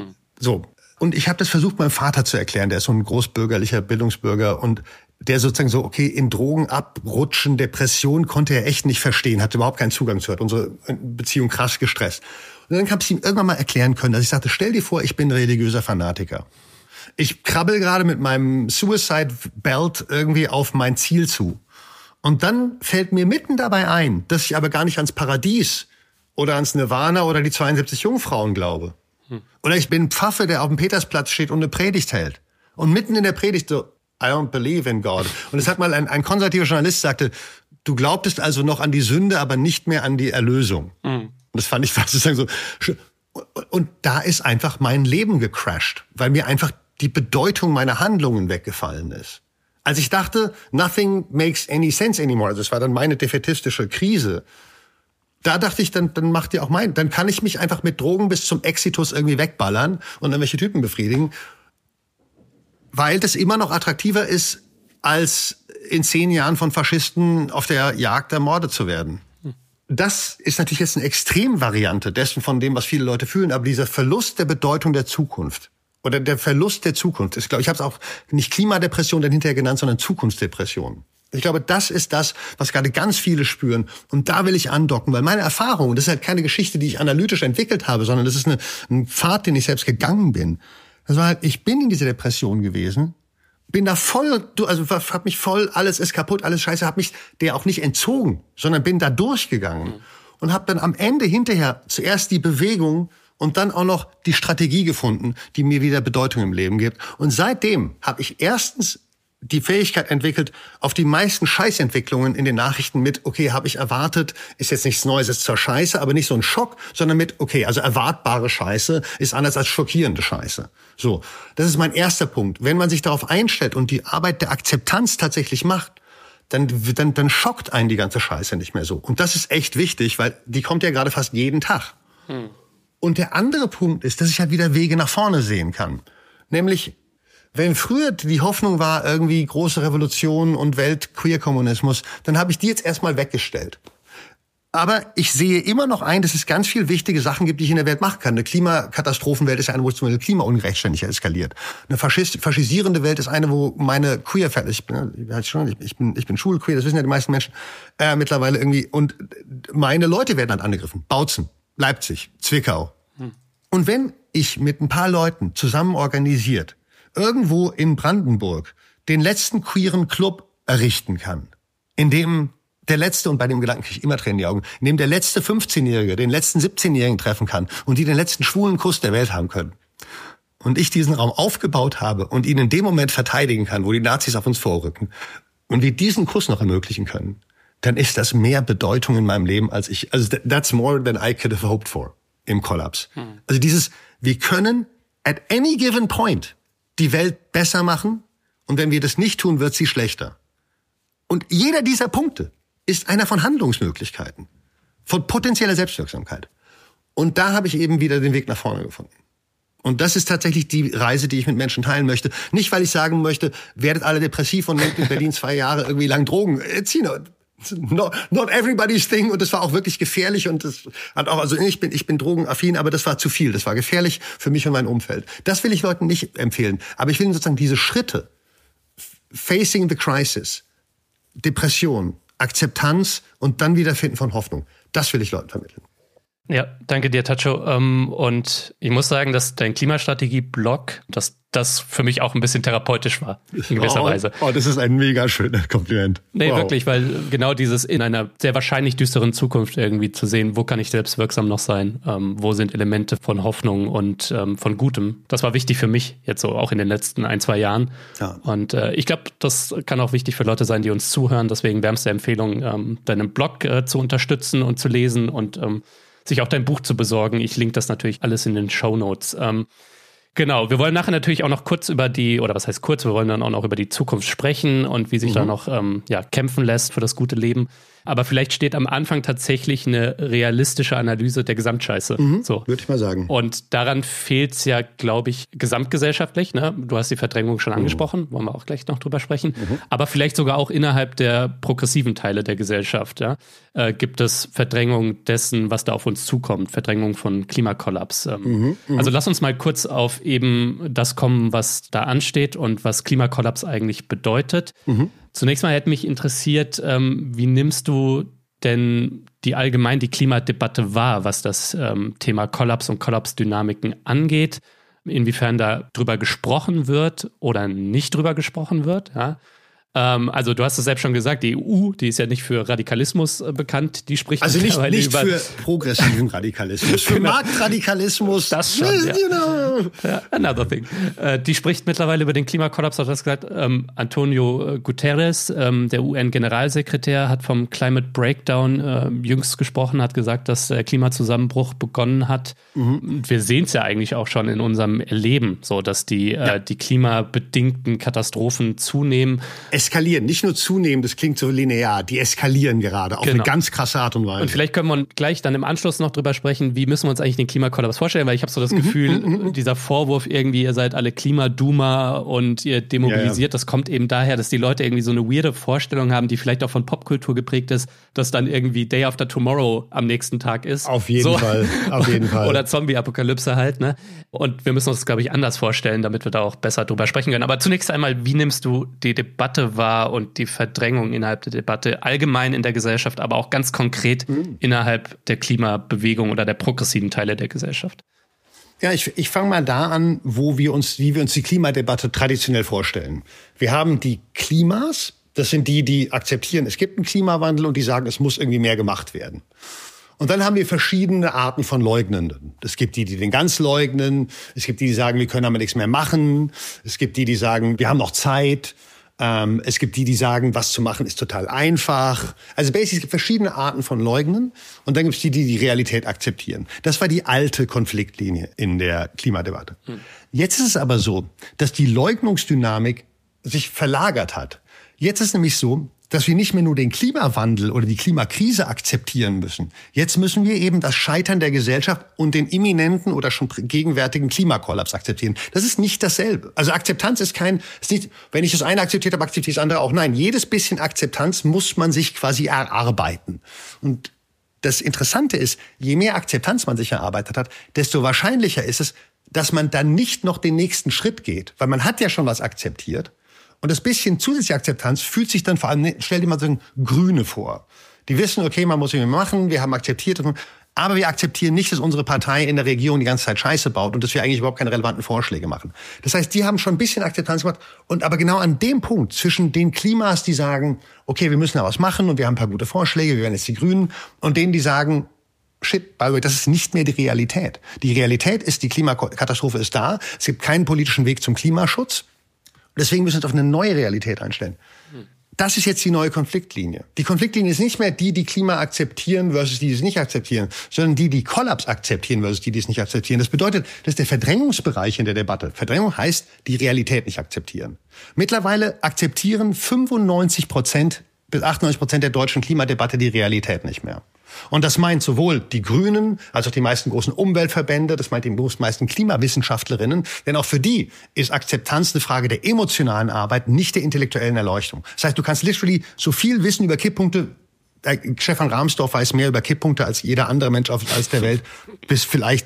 so. Und ich habe das versucht, meinem Vater zu erklären. Der ist so ein großbürgerlicher Bildungsbürger und der sozusagen so, okay, in Drogen abrutschen, Depression konnte er echt nicht verstehen, hatte überhaupt keinen Zugang zu, hat unsere Beziehung krass gestresst. Und dann habe ich ihm irgendwann mal erklären können, dass ich sagte, stell dir vor, ich bin religiöser Fanatiker. Ich krabbel gerade mit meinem Suicide Belt irgendwie auf mein Ziel zu. Und dann fällt mir mitten dabei ein, dass ich aber gar nicht ans Paradies oder ans Nirvana oder die 72 Jungfrauen glaube. Oder ich bin ein Pfaffe, der auf dem Petersplatz steht und eine Predigt hält. Und mitten in der Predigt so, I don't believe in God. Und es hat mal ein konservativer Journalist sagte, du glaubtest also noch an die Sünde, aber nicht mehr an die Erlösung. Und das fand ich fast so. Und da ist einfach mein Leben gecrashed, weil mir einfach die Bedeutung meiner Handlungen weggefallen ist. Als ich dachte, nothing makes any sense anymore, also das war dann meine defätistische Krise, da dachte ich, dann macht ihr auch dann kann ich mich einfach mit Drogen bis zum Exitus irgendwie wegballern und irgendwelche Typen befriedigen. Weil das immer noch attraktiver ist, als in 10 Jahren von Faschisten auf der Jagd ermordet zu werden. Das ist natürlich jetzt eine Extremvariante dessen von dem, was viele Leute fühlen. Aber dieser Verlust der Bedeutung der Zukunft oder der Verlust der Zukunft ist, glaube ich, habe es auch nicht Klimadepression dann hinterher genannt, sondern Zukunftsdepression. Ich glaube, das ist das, was gerade ganz viele spüren. Und da will ich andocken, weil meine Erfahrung, das ist halt keine Geschichte, die ich analytisch entwickelt habe, sondern das ist ein Pfad, den ich selbst gegangen bin. Das war halt, ich bin in dieser Depression gewesen bin da voll, also hab mich voll, alles ist kaputt, alles scheiße, hab mich der auch nicht entzogen, sondern bin da durchgegangen und hab dann am Ende hinterher zuerst die Bewegung und dann auch noch die Strategie gefunden, die mir wieder Bedeutung im Leben gibt. Und seitdem habe ich erstens die Fähigkeit entwickelt, auf die meisten Scheißentwicklungen in den Nachrichten mit, okay, habe ich erwartet, ist jetzt nichts Neues, ist zwar Scheiße, aber nicht so ein Schock, sondern mit, okay, also erwartbare Scheiße ist anders als schockierende Scheiße. So, das ist mein erster Punkt. Wenn man sich darauf einstellt und die Arbeit der Akzeptanz tatsächlich macht, dann schockt einen die ganze Scheiße nicht mehr so. Und das ist echt wichtig, weil die kommt ja gerade fast jeden Tag. Und der andere Punkt ist, dass ich halt wieder Wege nach vorne sehen kann. Nämlich, wenn früher die Hoffnung war, irgendwie große Revolution und Welt-Queer-Kommunismus, dann habe ich die jetzt erstmal weggestellt. Aber ich sehe immer noch ein, dass es ganz viele wichtige Sachen gibt, die ich in der Welt machen kann. Eine Klimakatastrophenwelt ist eine, wo zum Beispiel Klimaunrecht ständig eskaliert. Eine faschisierende Welt ist eine, wo meine Queer-Fälle, ich bin schulqueer, das wissen ja die meisten Menschen mittlerweile irgendwie, und meine Leute werden halt angegriffen. Bautzen, Leipzig, Zwickau. Und wenn ich mit ein paar Leuten zusammen organisiert irgendwo in Brandenburg den letzten queeren Club errichten kann, in dem der letzte, und bei dem Gedanken kriege ich immer Tränen in die Augen, in dem der letzte 15-Jährige den letzten 17-Jährigen treffen kann und die den letzten schwulen Kuss der Welt haben können. Und ich diesen Raum aufgebaut habe und ihn in dem Moment verteidigen kann, wo die Nazis auf uns vorrücken, und wir diesen Kuss noch ermöglichen können, dann ist das mehr Bedeutung in meinem Leben als ich, also that's more than I could have hoped for im Kollaps. Also wir können at any given point die Welt besser machen, und wenn wir das nicht tun, wird sie schlechter. Und jeder dieser Punkte ist einer von Handlungsmöglichkeiten, von potenzieller Selbstwirksamkeit. Und da habe ich eben wieder den Weg nach vorne gefunden. Und das ist tatsächlich die Reise, die ich mit Menschen teilen möchte. Nicht, weil ich sagen möchte, werdet alle depressiv und nehmt in Berlin 2 Jahre irgendwie lang Drogen. Not everybody's thing, und das war auch wirklich gefährlich, und das hat auch, also ich bin drogenaffin, aber das war zu viel, das war gefährlich für mich und mein Umfeld. Das will ich Leuten nicht empfehlen, aber ich will ihnen sozusagen diese Schritte, facing the crisis, Depression, Akzeptanz und dann Wiederfinden von Hoffnung, das will ich Leuten vermitteln. Ja, danke dir, Tacho. Und ich muss sagen, dass dein Klimastrategie-Blog, dass das für mich auch ein bisschen therapeutisch war, in gewisser Weise. Oh, das ist ein mega schöner Kompliment. Nee, wow. Wirklich, weil genau dieses in einer sehr wahrscheinlich düsteren Zukunft irgendwie zu sehen, wo kann ich selbstwirksam noch sein, wo sind Elemente von Hoffnung und von Gutem. Das war wichtig für mich, jetzt so auch in den letzten 1-2 Jahren. Ja. Und ich glaube, das kann auch wichtig für Leute sein, die uns zuhören. Deswegen wärmste Empfehlung, deinen Blog zu unterstützen und zu lesen und sich auch dein Buch zu besorgen. Ich link das natürlich alles in den Shownotes. Genau, wir wollen nachher natürlich auch noch kurz über wir wollen dann auch noch über die Zukunft sprechen und wie sich da noch kämpfen lässt für das gute Leben. Aber vielleicht steht am Anfang tatsächlich eine realistische Analyse der Gesamtscheiße. So. Würde ich mal sagen. Und daran fehlt es ja, glaube ich, gesamtgesellschaftlich. Ne? Du hast die Verdrängung schon angesprochen, wollen wir auch gleich noch drüber sprechen. Aber vielleicht sogar auch innerhalb der progressiven Teile der Gesellschaft. Ja? Gibt es Verdrängung dessen, was da auf uns zukommt, Verdrängung von Klimakollaps. Also lass uns mal kurz auf eben das kommen, was da ansteht und was Klimakollaps eigentlich bedeutet. Zunächst mal hätte mich interessiert, wie nimmst du denn die Klimadebatte wahr, was das Thema Kollaps und Kollapsdynamiken angeht, inwiefern da drüber gesprochen wird oder nicht drüber gesprochen wird, ja? Also du hast es selbst schon gesagt, die EU, die ist ja nicht für Radikalismus bekannt, die spricht also nicht für progressiven Radikalismus, für Marktradikalismus. Das schon, ja. Another thing. Die spricht mittlerweile über den Klimakollaps, hat das gesagt. Antonio Guterres, der UN-Generalsekretär, hat vom Climate Breakdown jüngst gesprochen, hat gesagt, dass der Klimazusammenbruch begonnen hat. Wir sehen es ja eigentlich auch schon in unserem Leben, so dass die klimabedingten Katastrophen zunehmen. Eskalieren, nicht nur zunehmen, das klingt so linear, die eskalieren gerade auf eine ganz krasse Art und Weise. Und vielleicht können wir gleich dann im Anschluss noch drüber sprechen, wie müssen wir uns eigentlich den Klimakollaps vorstellen, weil ich habe so das Gefühl, dieser Vorwurf irgendwie, ihr seid alle Klimadoomer und ihr demobilisiert, das kommt eben daher, dass die Leute irgendwie so eine weirde Vorstellung haben, die vielleicht auch von Popkultur geprägt ist, dass dann irgendwie Day After Tomorrow am nächsten Tag ist. Auf jeden Fall. Oder Zombie-Apokalypse halt, ne? Und wir müssen uns das, glaube ich, anders vorstellen, damit wir da auch besser drüber sprechen können. Aber zunächst einmal, wie nimmst du die Debatte wahr und die Verdrängung innerhalb der Debatte allgemein in der Gesellschaft, aber auch ganz konkret innerhalb der Klimabewegung oder der progressiven Teile der Gesellschaft? Ja, ich fange mal da an, wie wir uns die Klimadebatte traditionell vorstellen. Wir haben die Klimas, das sind die akzeptieren, es gibt einen Klimawandel und die sagen, es muss irgendwie mehr gemacht werden. Und dann haben wir verschiedene Arten von Leugnenden. Es gibt die den ganz leugnen. Es gibt die sagen, wir können damit nichts mehr machen. Es gibt die sagen, wir haben noch Zeit. Es gibt die sagen, was zu machen ist total einfach. Also basically, es gibt verschiedene Arten von Leugnen. Und dann gibt es die Realität akzeptieren. Das war die alte Konfliktlinie in der Klimadebatte. Jetzt ist es aber so, dass die Leugnungsdynamik sich verlagert hat. Jetzt ist es nämlich so, dass wir nicht mehr nur den Klimawandel oder die Klimakrise akzeptieren müssen. Jetzt müssen wir eben das Scheitern der Gesellschaft und den imminenten oder schon gegenwärtigen Klimakollaps akzeptieren. Das ist nicht dasselbe. Also Akzeptanz ist nicht, wenn ich das eine akzeptiert habe, akzeptiere ich das andere auch. Nein, jedes bisschen Akzeptanz muss man sich quasi erarbeiten. Und das Interessante ist, je mehr Akzeptanz man sich erarbeitet hat, desto wahrscheinlicher ist es, dass man dann nicht noch den nächsten Schritt geht. Weil man hat ja schon was akzeptiert. Und das bisschen zusätzliche Akzeptanz fühlt sich dann vor allem, stell dir mal so Grüne vor. Die wissen, okay, man muss irgendwie machen, wir haben akzeptiert, aber wir akzeptieren nicht, dass unsere Partei in der Regierung die ganze Zeit Scheiße baut und dass wir eigentlich überhaupt keine relevanten Vorschläge machen. Das heißt, die haben schon ein bisschen Akzeptanz gemacht und aber genau an dem Punkt zwischen den Klimas, die sagen, okay, wir müssen da was machen und wir haben ein paar gute Vorschläge, wir werden jetzt die Grünen, und denen, die sagen, shit, by the way, das ist nicht mehr die Realität. Die Realität ist, die Klimakatastrophe ist da, es gibt keinen politischen Weg zum Klimaschutz. Deswegen müssen wir uns auf eine neue Realität einstellen. Das ist jetzt die neue Konfliktlinie. Die Konfliktlinie ist nicht mehr die Klima akzeptieren versus die es nicht akzeptieren, sondern die Kollaps akzeptieren versus die es nicht akzeptieren. Das bedeutet, das ist der Verdrängungsbereich in der Debatte. Verdrängung heißt, die Realität nicht akzeptieren. Mittlerweile akzeptieren 95% bis 98% der deutschen Klimadebatte die Realität nicht mehr. Und das meint sowohl die Grünen als auch die meisten großen Umweltverbände, das meint die meisten Klimawissenschaftlerinnen, denn auch für die ist Akzeptanz eine Frage der emotionalen Arbeit, nicht der intellektuellen Erleuchtung. Das heißt, du kannst literally so viel wissen über Kipppunkte, Stefan Rahmsdorf weiß mehr über Kipppunkte als jeder andere Mensch auf der Welt, bis vielleicht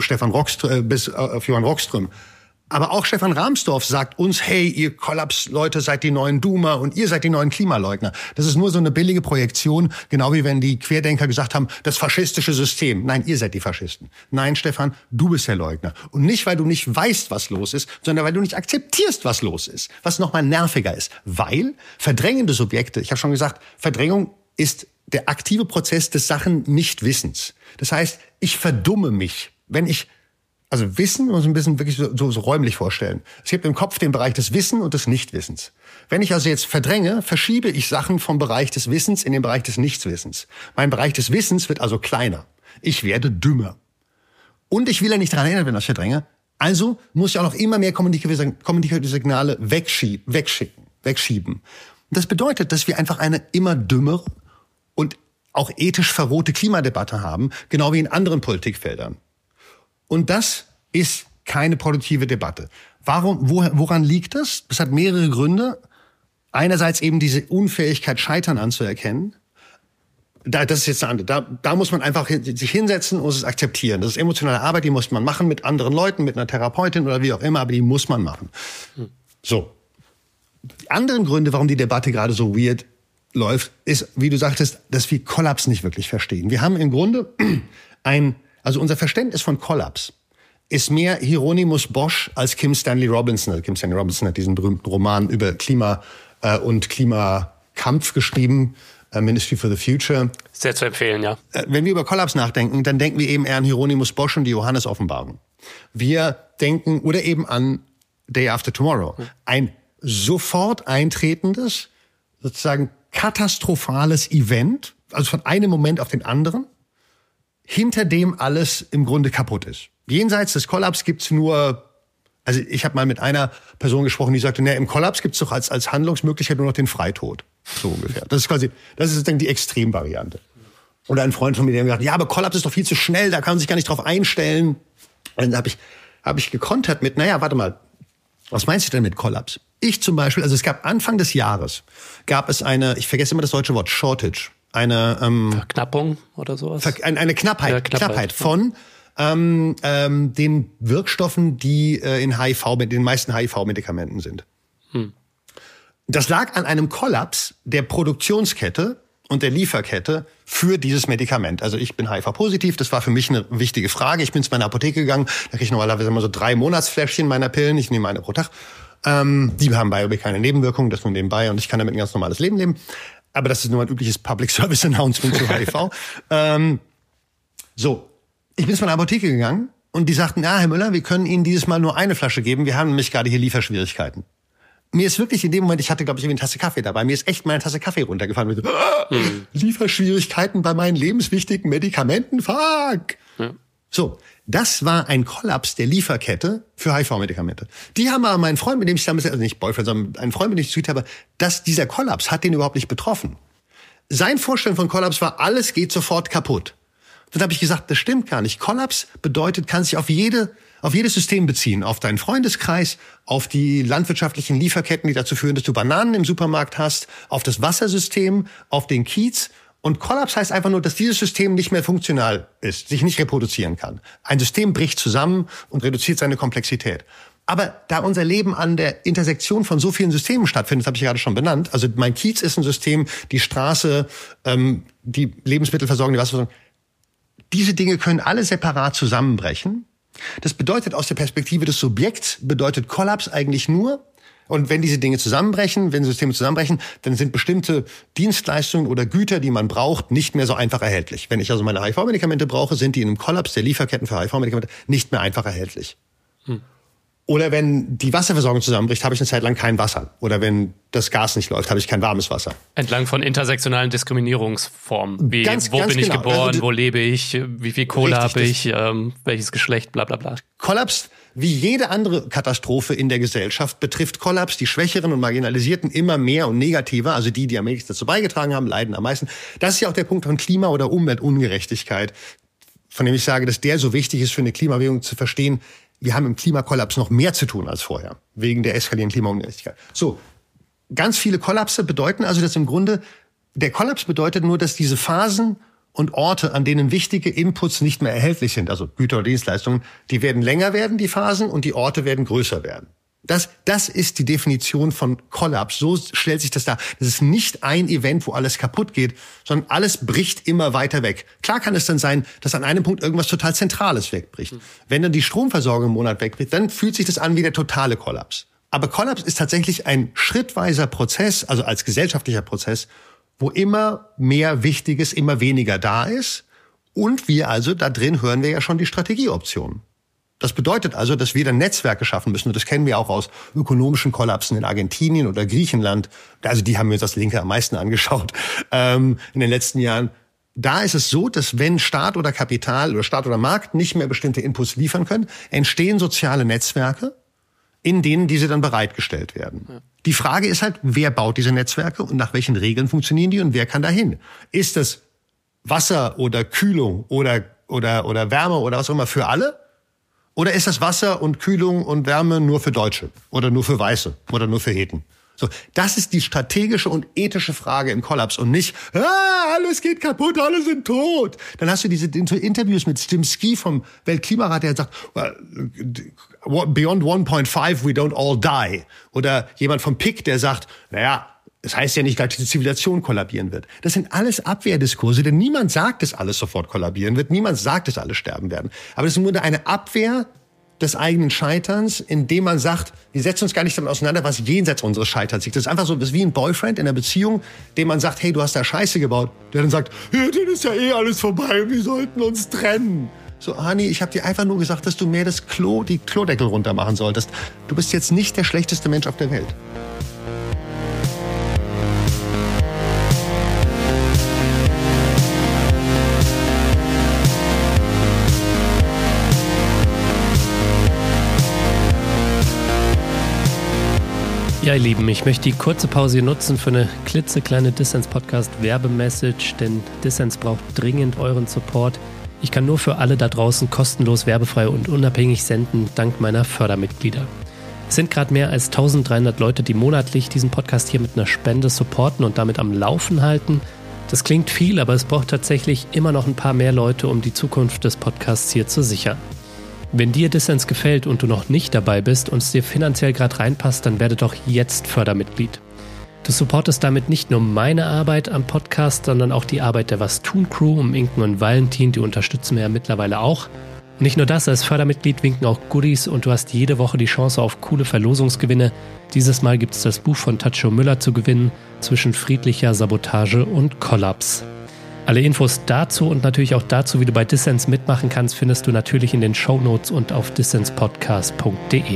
bis auf Johann Rockström. Aber auch Stefan Rahmsdorf sagt uns, hey, ihr Kollaps-Leute seid die neuen Doomer und ihr seid die neuen Klimaleugner. Das ist nur so eine billige Projektion, genau wie wenn die Querdenker gesagt haben, das faschistische System. Nein, ihr seid die Faschisten. Nein, Stefan, du bist der Leugner. Und nicht, weil du nicht weißt, was los ist, sondern weil du nicht akzeptierst, was los ist. Was noch mal nerviger ist. Weil verdrängende Subjekte, ich habe schon gesagt, Verdrängung ist der aktive Prozess des Sachen-Nichtwissens. Das heißt, ich verdumme mich, wenn ich Wissen muss man ein bisschen wirklich so räumlich vorstellen. Es gibt im Kopf den Bereich des Wissen und des Nichtwissens. Wenn ich also jetzt verdränge, verschiebe ich Sachen vom Bereich des Wissens in den Bereich des Nichtwissens. Mein Bereich des Wissens wird also kleiner. Ich werde dümmer. Und ich will ja nicht daran erinnern, wenn ich verdränge. Also muss ich auch noch immer mehr kommunikative Signale wegschieben. Und das bedeutet, dass wir einfach eine immer dümmere und auch ethisch verrohte Klimadebatte haben, genau wie in anderen Politikfeldern. Und das ist keine produktive Debatte. Woran liegt das? Das hat mehrere Gründe. Einerseits eben diese Unfähigkeit, Scheitern anzuerkennen. Das ist jetzt eine andere. Da muss man einfach sich hinsetzen und es akzeptieren. Das ist emotionale Arbeit, die muss man machen mit anderen Leuten, mit einer Therapeutin oder wie auch immer, aber die muss man machen. So. Die anderen Gründe, warum die Debatte gerade so weird läuft, ist, wie du sagtest, dass wir Kollaps nicht wirklich verstehen. Wir haben im Grunde unser Verständnis von Kollaps ist mehr Hieronymus Bosch als Kim Stanley Robinson. Kim Stanley Robinson hat diesen berühmten Roman über Klima und Klimakampf geschrieben, Ministry for the Future. Sehr zu empfehlen, ja. Wenn wir über Kollaps nachdenken, dann denken wir eben eher an Hieronymus Bosch und die Johannes-Offenbarung. Wir denken oder eben an Day After Tomorrow. Ein sofort eintretendes, sozusagen katastrophales Event, also von einem Moment auf den anderen, hinter dem alles im Grunde kaputt ist. Jenseits des Kollaps gibt's nur, also ich habe mal mit einer Person gesprochen, die sagte, im Kollaps gibt's doch als Handlungsmöglichkeit nur noch den Freitod. So ungefähr. Das ist dann die Extremvariante. Oder ein Freund von mir, der mir gesagt, ja, aber Kollaps ist doch viel zu schnell, da kann man sich gar nicht drauf einstellen. Und dann hab ich gekontert mit, warte mal, was meinst du denn mit Kollaps? Ich zum Beispiel, also es gab Anfang des Jahres, gab es ich vergesse immer das deutsche Wort, Shortage. Eine Verknappung oder sowas? Eine Knappheit von den Wirkstoffen, die in den meisten HIV-Medikamenten sind. Das lag an einem Kollaps der Produktionskette und der Lieferkette für dieses Medikament. Also ich bin HIV-positiv, das war für mich eine wichtige Frage. Ich bin zu meiner Apotheke gegangen, da kriege ich normalerweise immer so 3 Monatsfläschchen meiner Pillen, ich nehme eine pro Tag. Die haben bei keine Nebenwirkungen, das nur nebenbei und ich kann damit ein ganz normales Leben leben. Aber das ist nur ein übliches Public-Service-Announcement zu HIV. Ich bin zu meiner Apotheke gegangen und die sagten, Herr Müller, wir können Ihnen dieses Mal nur eine Flasche geben, wir haben nämlich gerade hier Lieferschwierigkeiten. Mir ist wirklich in dem Moment, ich hatte, glaube ich, eine Tasse Kaffee dabei, mir ist echt meine Tasse Kaffee runtergefallen. Lieferschwierigkeiten bei meinen lebenswichtigen Medikamenten, fuck! Ja. So, das war ein Kollaps der Lieferkette für HIV-Medikamente. Die haben aber meinen Freund, mit dem ich damals, also nicht Boyfriend, sondern einen Freund, mit dem ich gesucht habe, dieser Kollaps hat den überhaupt nicht betroffen. Sein Vorstellung von Kollaps war, alles geht sofort kaputt. Dann habe ich gesagt, das stimmt gar nicht. Kollaps bedeutet, kann sich auf jedes System beziehen. Auf deinen Freundeskreis, auf die landwirtschaftlichen Lieferketten, die dazu führen, dass du Bananen im Supermarkt hast, auf das Wassersystem, auf den Kiez. Und Kollaps heißt einfach nur, dass dieses System nicht mehr funktional ist, sich nicht reproduzieren kann. Ein System bricht zusammen und reduziert seine Komplexität. Aber da unser Leben an der Intersektion von so vielen Systemen stattfindet, habe ich ja gerade schon benannt. Also mein Kiez ist ein System, die Straße, die Lebensmittelversorgung, die Wasserversorgung. Diese Dinge können alle separat zusammenbrechen. Das bedeutet aus der Perspektive des Subjekts, bedeutet Kollaps eigentlich nur, und wenn diese Dinge zusammenbrechen, wenn Systeme zusammenbrechen, dann sind bestimmte Dienstleistungen oder Güter, die man braucht, nicht mehr so einfach erhältlich. Wenn ich also meine HIV-Medikamente brauche, sind die in einem Kollaps der Lieferketten für HIV-Medikamente nicht mehr einfach erhältlich. Oder wenn die Wasserversorgung zusammenbricht, habe ich eine Zeit lang kein Wasser. Oder wenn das Gas nicht läuft, habe ich kein warmes Wasser. Entlang von intersektionalen Diskriminierungsformen. Wie, wo bin ich geboren, also, wo lebe ich, wie viel Kohle habe ich, welches Geschlecht, bla bla bla. Kollaps, wie jede andere Katastrophe in der Gesellschaft, betrifft Kollaps die Schwächeren und Marginalisierten immer mehr und negativer. Also die am wenigsten dazu beigetragen haben, leiden am meisten. Das ist ja auch der Punkt von Klima- oder Umweltungerechtigkeit, von dem ich sage, dass der so wichtig ist für eine Klimabewegung zu verstehen. Wir haben im Klimakollaps noch mehr zu tun als vorher, wegen der eskalierenden Klimaungerechtigkeit. So, ganz viele Kollapse bedeuten also, dass im Grunde, der Kollaps bedeutet nur, dass diese Phasen und Orte, an denen wichtige Inputs nicht mehr erhältlich sind, also Güter oder Dienstleistungen, die werden länger werden, die Phasen, und die Orte werden größer werden. Das ist die Definition von Kollaps. So stellt sich das dar. Das ist nicht ein Event, wo alles kaputt geht, sondern alles bricht immer weiter weg. Klar kann es dann sein, dass an einem Punkt irgendwas total Zentrales wegbricht. Wenn dann die Stromversorgung im Monat wegbricht, dann fühlt sich das an wie der totale Kollaps. Aber Kollaps ist tatsächlich ein schrittweiser Prozess, also als gesellschaftlicher Prozess, wo immer mehr Wichtiges, immer weniger da ist. Und wir also, da drin hören wir ja schon die Strategieoptionen. Das bedeutet also, dass wir dann Netzwerke schaffen müssen. Und das kennen wir auch aus ökonomischen Kollapsen in Argentinien oder Griechenland. Also die haben wir uns als Linke am meisten angeschaut in den letzten Jahren. Da ist es so, dass wenn Staat oder Kapital oder Staat oder Markt nicht mehr bestimmte Inputs liefern können, entstehen soziale Netzwerke, in denen diese dann bereitgestellt werden. Ja. Die Frage ist halt, wer baut diese Netzwerke und nach welchen Regeln funktionieren die und wer kann dahin? Ist das Wasser oder Kühlung oder Wärme oder was auch immer für alle? Oder ist das Wasser und Kühlung und Wärme nur für Deutsche oder nur für Weiße oder nur für Heten? So, das ist die strategische und ethische Frage im Kollaps und nicht, alles geht kaputt, alle sind tot. Dann hast du diese Interviews mit Tim Skee vom Weltklimarat, der sagt, beyond 1.5 we don't all die. Oder jemand vom PIC, der sagt, das heißt ja nicht gleich, dass die Zivilisation kollabieren wird. Das sind alles Abwehrdiskurse, denn niemand sagt, dass alles sofort kollabieren wird. Niemand sagt, dass alle sterben werden. Aber das ist nur eine Abwehr des eigenen Scheiterns, indem man sagt, wir setzen uns gar nicht damit auseinander, was jenseits unseres Scheiterns liegt. Das ist einfach so, das ist wie ein Boyfriend in einer Beziehung, dem man sagt, hey, du hast da Scheiße gebaut. Der dann sagt, ja, dann ist ja alles vorbei, wir sollten uns trennen. So, Hani, ich habe dir einfach nur gesagt, dass du mehr die Klodeckel runter machen solltest. Du bist jetzt nicht der schlechteste Mensch auf der Welt. Ja, ihr Lieben, ich möchte die kurze Pause hier nutzen für eine klitzekleine Dissens-Podcast-Werbemessage, denn Dissens braucht dringend euren Support. Ich kann nur für alle da draußen kostenlos, werbefrei und unabhängig senden, dank meiner Fördermitglieder. Es sind gerade mehr als 1300 Leute, die monatlich diesen Podcast hier mit einer Spende supporten und damit am Laufen halten. Das klingt viel, aber es braucht tatsächlich immer noch ein paar mehr Leute, um die Zukunft des Podcasts hier zu sichern. Wenn dir Dissens gefällt und du noch nicht dabei bist und es dir finanziell gerade reinpasst, dann werde doch jetzt Fördermitglied. Du supportest damit nicht nur meine Arbeit am Podcast, sondern auch die Arbeit der Was tun Crew um Inken und Valentin, die unterstützen wir ja mittlerweile auch. Nicht nur das, als Fördermitglied winken auch Goodies und du hast jede Woche die Chance auf coole Verlosungsgewinne. Dieses Mal gibt es das Buch von Tacho Müller zu gewinnen, Zwischen friedlicher Sabotage und Kollaps. Alle Infos dazu und natürlich auch dazu, wie du bei Dissens mitmachen kannst, findest du natürlich in den Shownotes und auf dissenspodcast.de.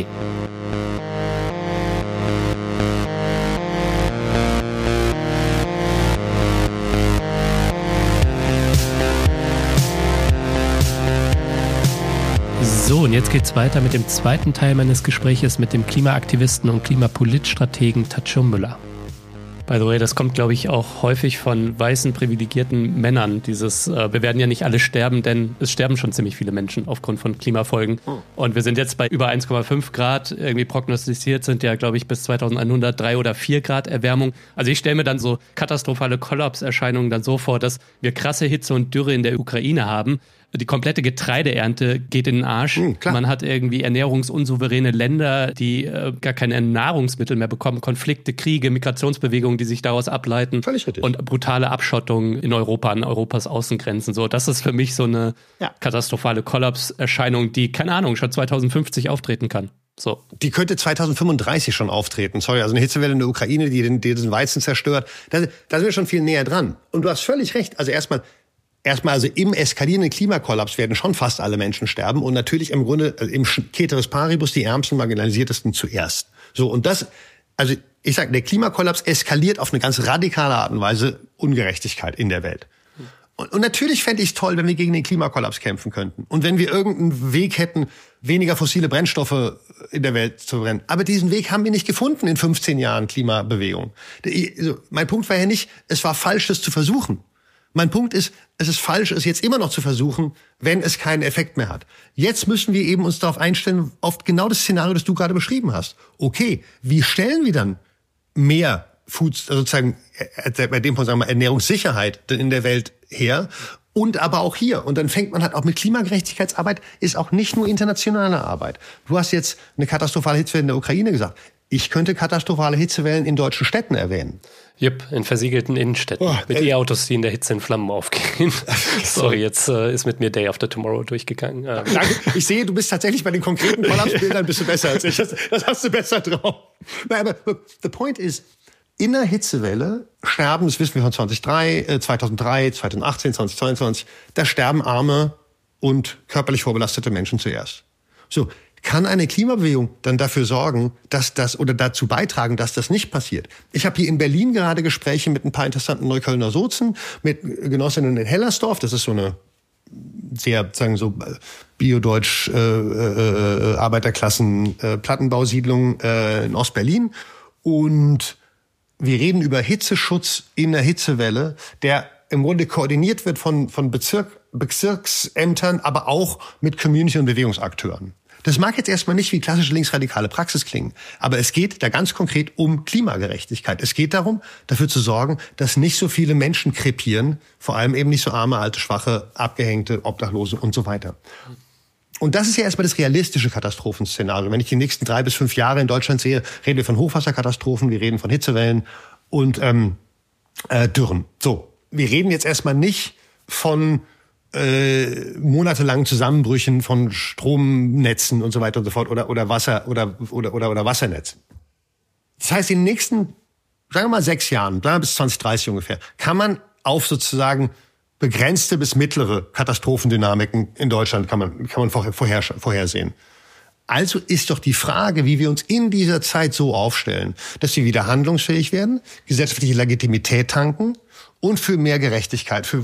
So, und jetzt geht's weiter mit dem zweiten Teil meines Gespräches mit dem Klimaaktivisten und Klimapolitstrategen Tacho Müller. By the way, das kommt, glaube ich, auch häufig von weißen, privilegierten Männern. Wir werden ja nicht alle sterben, denn es sterben schon ziemlich viele Menschen aufgrund von Klimafolgen. Und wir sind jetzt bei über 1,5 Grad. Irgendwie prognostiziert sind ja, glaube ich, bis 2100 3 oder 4 Grad Erwärmung. Also ich stelle mir dann so katastrophale Kollapserscheinungen dann so vor, dass wir krasse Hitze und Dürre in der Ukraine haben. Die komplette Getreideernte geht in den Arsch. Man hat irgendwie ernährungsunsouveräne Länder, die gar keine Nahrungsmittel mehr bekommen. Konflikte, Kriege, Migrationsbewegungen, die sich daraus ableiten. Völlig richtig. Und brutale Abschottung in Europa, an Europas Außengrenzen. So, das ist für mich so eine katastrophale Kollapserscheinung, die, keine Ahnung, schon 2050 auftreten kann. So. Die könnte 2035 schon auftreten. Sorry, also eine Hitzewelle in der Ukraine, die den Weizen zerstört. Da sind wir schon viel näher dran. Und du hast völlig recht. Also erstmal, also im eskalierenden Klimakollaps werden schon fast alle Menschen sterben und natürlich im Grunde im Ceteris Paribus die ärmsten, marginalisiertesten zuerst. So, und das, also ich sage, der Klimakollaps eskaliert auf eine ganz radikale Art und Weise Ungerechtigkeit in der Welt. Und natürlich fände ich es toll, wenn wir gegen den Klimakollaps kämpfen könnten und wenn wir irgendeinen Weg hätten, weniger fossile Brennstoffe in der Welt zu brennen. Aber diesen Weg haben wir nicht gefunden in 15 Jahren Klimabewegung. Mein Punkt war ja nicht, es war falsch, das zu versuchen. Mein Punkt ist, es ist falsch, es jetzt immer noch zu versuchen, wenn es keinen Effekt mehr hat. Jetzt müssen wir eben uns darauf einstellen, auf genau das Szenario, das du gerade beschrieben hast. Okay, wie stellen wir dann mehr sozusagen bei dem Punkt sagen wir Ernährungssicherheit in der Welt her und aber auch hier. Und dann fängt man halt auch mit Klimagerechtigkeitsarbeit, ist auch nicht nur internationale Arbeit. Du hast jetzt eine katastrophale Hitzewelle in der Ukraine gesagt. Ich könnte katastrophale Hitzewellen in deutschen Städten erwähnen. Jupp, in versiegelten Innenstädten. Mit E-Autos, die in der Hitze in Flammen aufgehen. Sorry, jetzt ist mit mir Day After Tomorrow durchgegangen. Danke. Ich sehe, du bist tatsächlich bei den konkreten Kollapsbildern ein bisschen besser als ich. Das hast du besser drauf. Aber look, the point is, in der Hitzewelle sterben, das wissen wir von 2003, 2018, 2022, da sterben arme und körperlich vorbelastete Menschen zuerst. So. Kann eine Klimabewegung dann dafür sorgen, dass das oder dazu beitragen, dass das nicht passiert? Ich habe hier in Berlin gerade Gespräche mit ein paar interessanten Neuköllner Sozen, mit Genossinnen in Hellersdorf. Das ist so eine sehr, sagen so biodeutsch Arbeiterklassen Plattenbausiedlung in Ostberlin. Und wir reden über Hitzeschutz in der Hitzewelle, der im Grunde koordiniert wird von Bezirksämtern, aber auch mit Community- und Bewegungsakteuren. Das mag jetzt erstmal nicht wie klassische linksradikale Praxis klingen, aber es geht da ganz konkret um Klimagerechtigkeit. Es geht darum, dafür zu sorgen, dass nicht so viele Menschen krepieren, vor allem eben nicht so arme, alte, schwache, abgehängte, Obdachlose und so weiter. Und das ist ja erstmal das realistische Katastrophenszenario. Wenn ich die nächsten 3 bis 5 Jahre in Deutschland sehe, reden wir von Hochwasserkatastrophen, wir reden von Hitzewellen und Dürren. So, wir reden jetzt erstmal nicht von monatelangen Zusammenbrüchen von Stromnetzen und so weiter und so fort oder Wasser oder Wassernetzen. Das heißt, in den nächsten, sagen wir mal 6 Jahren, bis 2030 ungefähr, kann man auf sozusagen begrenzte bis mittlere Katastrophendynamiken in Deutschland kann man vorhersehen. Also ist doch die Frage, wie wir uns in dieser Zeit so aufstellen, dass wir wieder handlungsfähig werden, gesellschaftliche Legitimität tanken und für mehr Gerechtigkeit für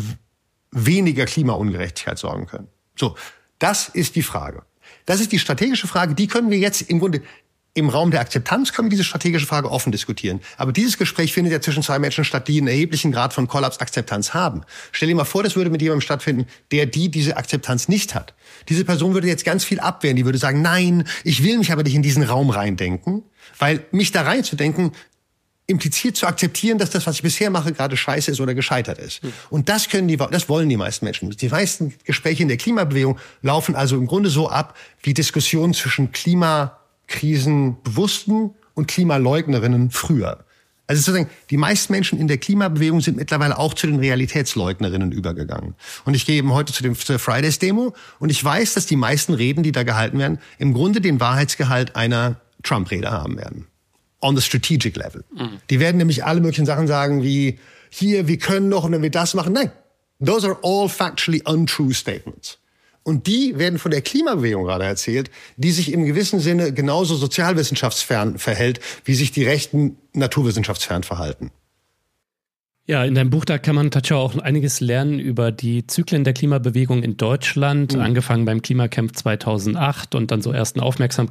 weniger Klimaungerechtigkeit sorgen können. So, das ist die Frage. Das ist die strategische Frage, die können wir jetzt im Grunde im Raum der Akzeptanz können wir diese strategische Frage offen diskutieren. Aber dieses Gespräch findet ja zwischen 2 Menschen statt, die einen erheblichen Grad von Kollapsakzeptanz haben. Stell dir mal vor, das würde mit jemandem stattfinden, der diese Akzeptanz nicht hat. Diese Person würde jetzt ganz viel abwehren. Die würde sagen, nein, ich will mich aber nicht in diesen Raum reindenken, weil mich da reinzudenken impliziert zu akzeptieren, dass das, was ich bisher mache, gerade scheiße ist oder gescheitert ist. Und das wollen die meisten Menschen. Die meisten Gespräche in der Klimabewegung laufen also im Grunde so ab, wie Diskussionen zwischen Klimakrisenbewussten und Klimaleugnerinnen früher. Also sozusagen, die meisten Menschen in der Klimabewegung sind mittlerweile auch zu den Realitätsleugnerinnen übergegangen. Und ich gehe eben heute zur Fridays-Demo und ich weiß, dass die meisten Reden, die da gehalten werden, im Grunde den Wahrheitsgehalt einer Trump-Rede haben werden. On the strategic level. Die werden nämlich alle möglichen Sachen sagen wie, hier, wir können doch und wenn wir das machen. Nein, those are all factually untrue statements. Und die werden von der Klimabewegung gerade erzählt, die sich im gewissen Sinne genauso sozialwissenschaftsfern verhält, wie sich die Rechten naturwissenschaftsfern verhalten. Ja, in deinem Buch, da kann man tatsächlich auch einiges lernen über die Zyklen der Klimabewegung in Deutschland, angefangen beim Klimacamp 2008 und dann so ersten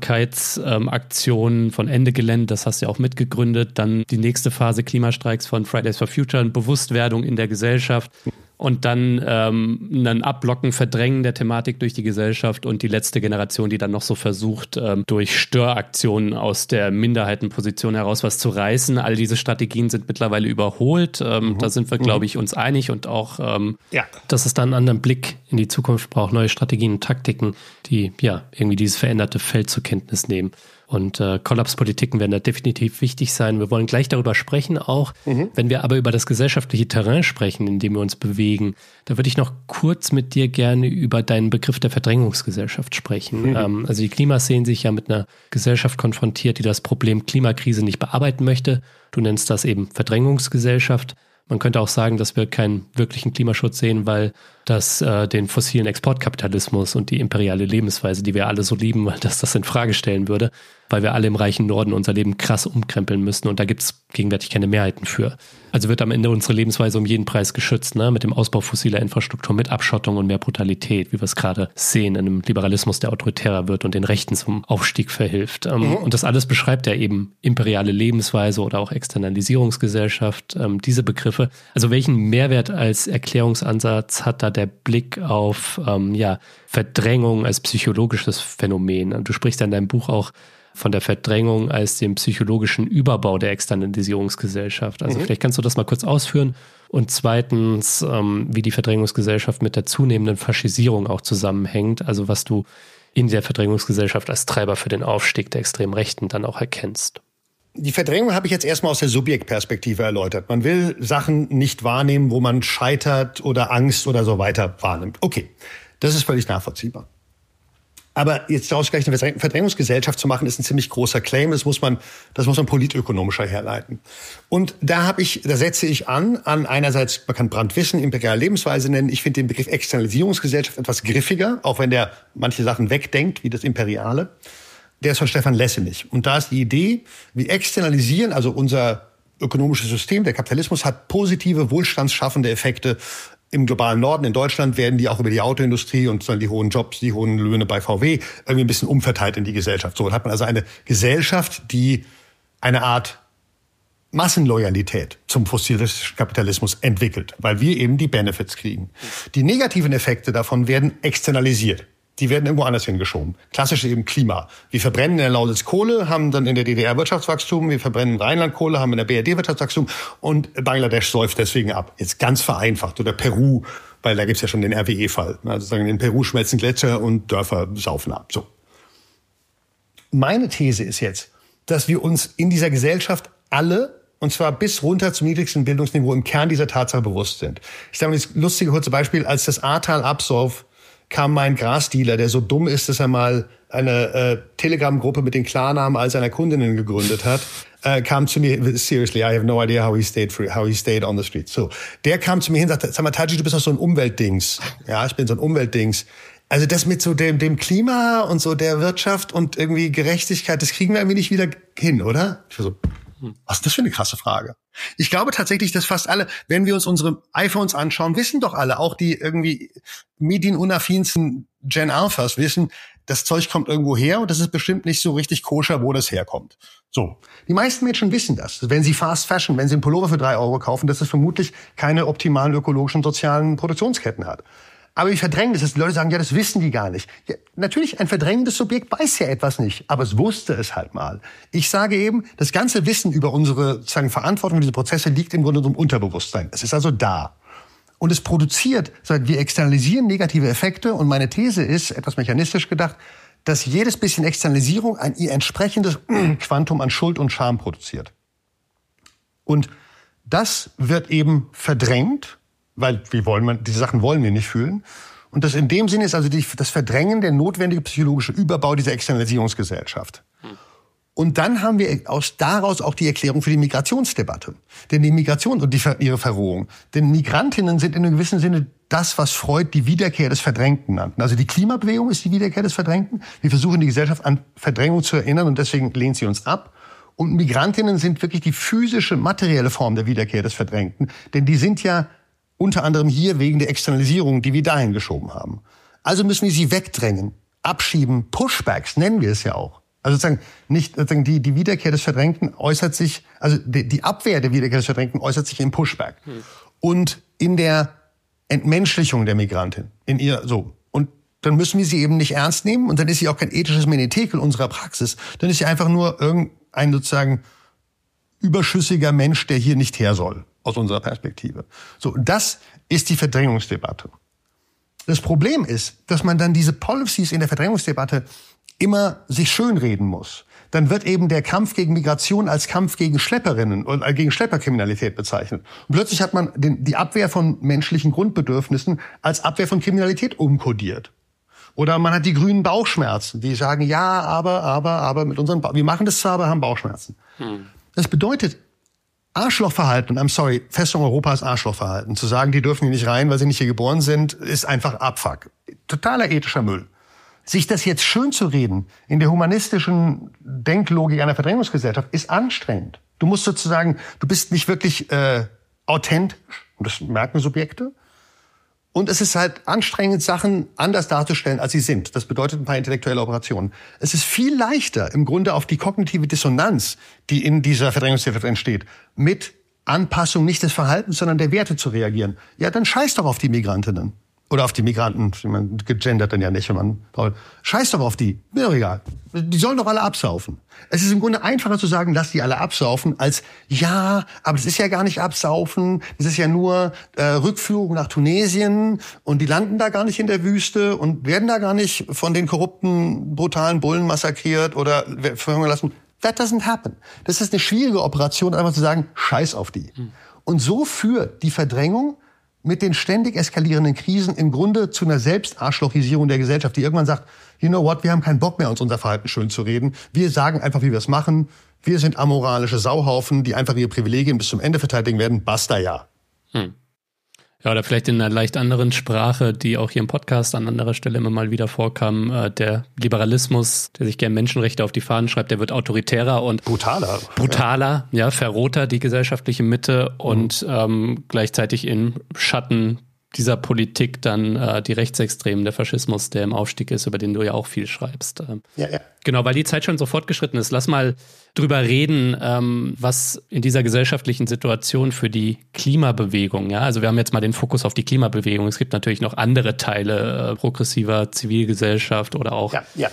Aufmerksamkeitsaktionen von Ende Gelände, das hast du ja auch mitgegründet, dann die nächste Phase Klimastreiks von Fridays for Future, Bewusstwerdung in der Gesellschaft. Und dann ein Abblocken, Verdrängen der Thematik durch die Gesellschaft und die letzte Generation, die dann noch so versucht, durch Störaktionen aus der Minderheitenposition heraus was zu reißen. All diese Strategien sind mittlerweile überholt. Da sind wir, glaube ich, uns einig und auch, dass es da einen anderen Blick in die Zukunft braucht, neue Strategien und Taktiken, die ja irgendwie dieses veränderte Feld zur Kenntnis nehmen. Und Kollapspolitiken werden da definitiv wichtig sein. Wir wollen gleich darüber sprechen auch. Wenn wir aber über das gesellschaftliche Terrain sprechen, in dem wir uns bewegen, da würde ich noch kurz mit dir gerne über deinen Begriff der Verdrängungsgesellschaft sprechen. Also die Klimas sehen sich ja mit einer Gesellschaft konfrontiert, die das Problem Klimakrise nicht bearbeiten möchte. Du nennst das eben Verdrängungsgesellschaft. Man könnte auch sagen, dass wir keinen wirklichen Klimaschutz sehen, weil das den fossilen Exportkapitalismus und die imperiale Lebensweise, die wir alle so lieben, weil das in Frage stellen würde, weil wir alle im reichen Norden unser Leben krass umkrempeln müssten und da gibt es gegenwärtig keine Mehrheiten für. Also wird am Ende unsere Lebensweise um jeden Preis geschützt, ne? Mit dem Ausbau fossiler Infrastruktur, mit Abschottung und mehr Brutalität, wie wir es gerade sehen in einem Liberalismus, der autoritärer wird und den Rechten zum Aufstieg verhilft. Und das alles beschreibt ja eben imperiale Lebensweise oder auch Externalisierungsgesellschaft, diese Begriffe. Also welchen Mehrwert als Erklärungsansatz hat da der Blick auf Verdrängung als psychologisches Phänomen? Du sprichst ja in deinem Buch auch von der Verdrängung als dem psychologischen Überbau der Externalisierungsgesellschaft. Also vielleicht kannst du das mal kurz ausführen. Und zweitens, wie die Verdrängungsgesellschaft mit der zunehmenden Faschisierung auch zusammenhängt. Also was du in der Verdrängungsgesellschaft als Treiber für den Aufstieg der extremen Rechten dann auch erkennst. Die Verdrängung habe ich jetzt erstmal aus der Subjektperspektive erläutert. Man will Sachen nicht wahrnehmen, wo man scheitert oder Angst oder so weiter wahrnimmt. Okay, das ist völlig nachvollziehbar. Aber jetzt daraus gleich eine Verdrängungsgesellschaft zu machen, ist ein ziemlich großer Claim. Das muss man politökonomischer herleiten. Und da setze ich an einerseits, man kann Brandwissen, imperiale Lebensweise nennen. Ich finde den Begriff Externalisierungsgesellschaft etwas griffiger, auch wenn der manche Sachen wegdenkt, wie das Imperiale. Der ist von Stefan Lessenich. Und da ist die Idee, wir externalisieren, also unser ökonomisches System, der Kapitalismus hat positive, wohlstandsschaffende Effekte. Im globalen Norden, in Deutschland, werden die auch über die Autoindustrie und dann die hohen Jobs, die hohen Löhne bei VW irgendwie ein bisschen umverteilt in die Gesellschaft. So hat man also eine Gesellschaft, die eine Art Massenloyalität zum fossilistischen Kapitalismus entwickelt, weil wir eben die Benefits kriegen. Die negativen Effekte davon werden externalisiert. Die werden irgendwo anders hingeschoben. Klassisch eben Klima. Wir verbrennen in der Lausitz Kohle, haben dann in der DDR Wirtschaftswachstum, wir verbrennen in Rheinland Kohle, haben in der BRD Wirtschaftswachstum und Bangladesch säuft deswegen ab. Jetzt ganz vereinfacht. Oder Peru, weil da gibt's ja schon den RWE-Fall. Also sagen, in Peru schmelzen Gletscher und Dörfer saufen ab. So. Meine These ist jetzt, dass wir uns in dieser Gesellschaft alle, und zwar bis runter zum niedrigsten Bildungsniveau, im Kern dieser Tatsache bewusst sind. Ich sage mal das lustige kurze Beispiel, als das Ahrtal absauf, kam mein Grasdealer, der so dumm ist, dass er mal eine Telegram-Gruppe mit den Klarnamen all seiner Kundinnen gegründet hat, kam zu mir, seriously, I have no idea how he stayed on the street. So, der kam zu mir hin und sagte, sag mal, Taji, du bist doch so ein Umweltdings. Ja, ich bin so ein Umweltdings. Also das mit so dem Klima und so der Wirtschaft und irgendwie Gerechtigkeit, das kriegen wir irgendwie nicht wieder hin, oder? Ich war so, was ist das für eine krasse Frage? Ich glaube tatsächlich, dass fast alle, wenn wir uns unsere iPhones anschauen, wissen doch alle, auch die irgendwie medienunaffinsten Gen Alphas wissen, das Zeug kommt irgendwo her und das ist bestimmt nicht so richtig koscher, wo das herkommt. So. Die meisten Menschen wissen das. Wenn sie Fast Fashion, wenn sie einen Pullover für 3 Euro kaufen, dass es vermutlich keine optimalen ökologischen und sozialen Produktionsketten hat. Aber wie verdrängt ist es? Die Leute sagen, ja, das wissen die gar nicht. Ja, natürlich, ein verdrängendes Subjekt weiß ja etwas nicht, aber es wusste es halt mal. Ich sage eben, das ganze Wissen über unsere sozusagen Verantwortung für diese Prozesse liegt im Grunde in unserem Unterbewusstsein. Es ist also da. Und es produziert, wir externalisieren negative Effekte und meine These ist, etwas mechanistisch gedacht, dass jedes bisschen Externalisierung ein ihr entsprechendes Quantum an Schuld und Scham produziert. Und das wird eben verdrängt, weil diese Sachen wollen wir nicht fühlen. Und das in dem Sinne ist also das Verdrängen der notwendige psychologische Überbau dieser Externalisierungsgesellschaft. Und dann haben wir daraus auch die Erklärung für die Migrationsdebatte. Denn die Migration und ihre Verrohung. Denn Migrantinnen sind in einem gewissen Sinne das, was Freud die Wiederkehr des Verdrängten nannten. Also die Klimabewegung ist die Wiederkehr des Verdrängten. Wir versuchen die Gesellschaft an Verdrängung zu erinnern und deswegen lehnt sie uns ab. Und Migrantinnen sind wirklich die physische, materielle Form der Wiederkehr des Verdrängten. Denn die sind ja unter anderem hier wegen der Externalisierung, die wir dahin geschoben haben. Also müssen wir sie wegdrängen, abschieben, Pushbacks nennen wir es ja auch. Also sozusagen die Wiederkehr des Verdrängten äußert sich, also die Abwehr der Wiederkehr des Verdrängten äußert sich im Pushback. Und in der Entmenschlichung der Migrantin, Und dann müssen wir sie eben nicht ernst nehmen und dann ist sie auch kein ethisches Menetekel unserer Praxis. Dann ist sie einfach nur irgendein sozusagen überschüssiger Mensch, der hier nicht her soll, aus unserer Perspektive. So, das ist die Verdrängungsdebatte. Das Problem ist, dass man dann diese Policies in der Verdrängungsdebatte immer sich schönreden muss. Dann wird eben der Kampf gegen Migration als Kampf gegen Schlepperinnen und gegen Schlepperkriminalität bezeichnet. Und plötzlich hat man die Abwehr von menschlichen Grundbedürfnissen als Abwehr von Kriminalität umkodiert. Oder man hat die grünen Bauchschmerzen, die sagen, ja, aber mit wir machen das zwar, aber haben Bauchschmerzen. Das bedeutet, Arschlochverhalten, I'm sorry, Festung Europa ist Arschlochverhalten. Zu sagen, die dürfen hier nicht rein, weil sie nicht hier geboren sind, ist einfach Abfuck. Totaler ethischer Müll. Sich das jetzt schön zu reden in der humanistischen Denklogik einer Verdrängungsgesellschaft ist anstrengend. Du musst sozusagen, du bist nicht wirklich authentisch, und das merken Subjekte. Und es ist halt anstrengend, Sachen anders darzustellen, als sie sind. Das bedeutet ein paar intellektuelle Operationen. Es ist viel leichter, im Grunde auf die kognitive Dissonanz, die in dieser Verdrängungsgesellschaft entsteht, mit Anpassung nicht des Verhaltens, sondern der Werte zu reagieren. Ja, dann scheiß doch auf die Migrantinnen. Oder auf die Migranten, man gegendert dann ja nicht, wenn man scheiß doch auf die, mir doch egal. Die sollen doch alle absaufen. Es ist im Grunde einfacher zu sagen, lass die alle absaufen, als ja, aber das ist ja gar nicht absaufen, das ist ja nur Rückführung nach Tunesien und die landen da gar nicht in der Wüste und werden da gar nicht von den korrupten, brutalen Bullen massakriert oder verhungern lassen. That doesn't happen. Das ist eine schwierige Operation, einfach zu sagen, scheiß auf die. Und so führt die Verdrängung mit den ständig eskalierenden Krisen im Grunde zu einer Selbstarschlochisierung der Gesellschaft, die irgendwann sagt, you know what, wir haben keinen Bock mehr, uns unser Verhalten schön zu reden. Wir sagen einfach, wie wir es machen. Wir sind amoralische Sauhaufen, die einfach ihre Privilegien bis zum Ende verteidigen werden. Basta ja. Ja, oder vielleicht in einer leicht anderen Sprache, die auch hier im Podcast an anderer Stelle immer mal wieder vorkam. Der Liberalismus, der sich gerne Menschenrechte auf die Fahnen schreibt, der wird autoritärer und brutaler, ja, verroter die gesellschaftliche Mitte und gleichzeitig im Schatten dieser Politik dann die Rechtsextremen, der Faschismus, der im Aufstieg ist, über den du ja auch viel schreibst. Ja. Genau, weil die Zeit schon so fortgeschritten ist. Lass mal drüber reden, was in dieser gesellschaftlichen Situation für die Klimabewegung, ja, also wir haben jetzt mal den Fokus auf die Klimabewegung. Es gibt natürlich noch andere Teile progressiver Zivilgesellschaft oder auch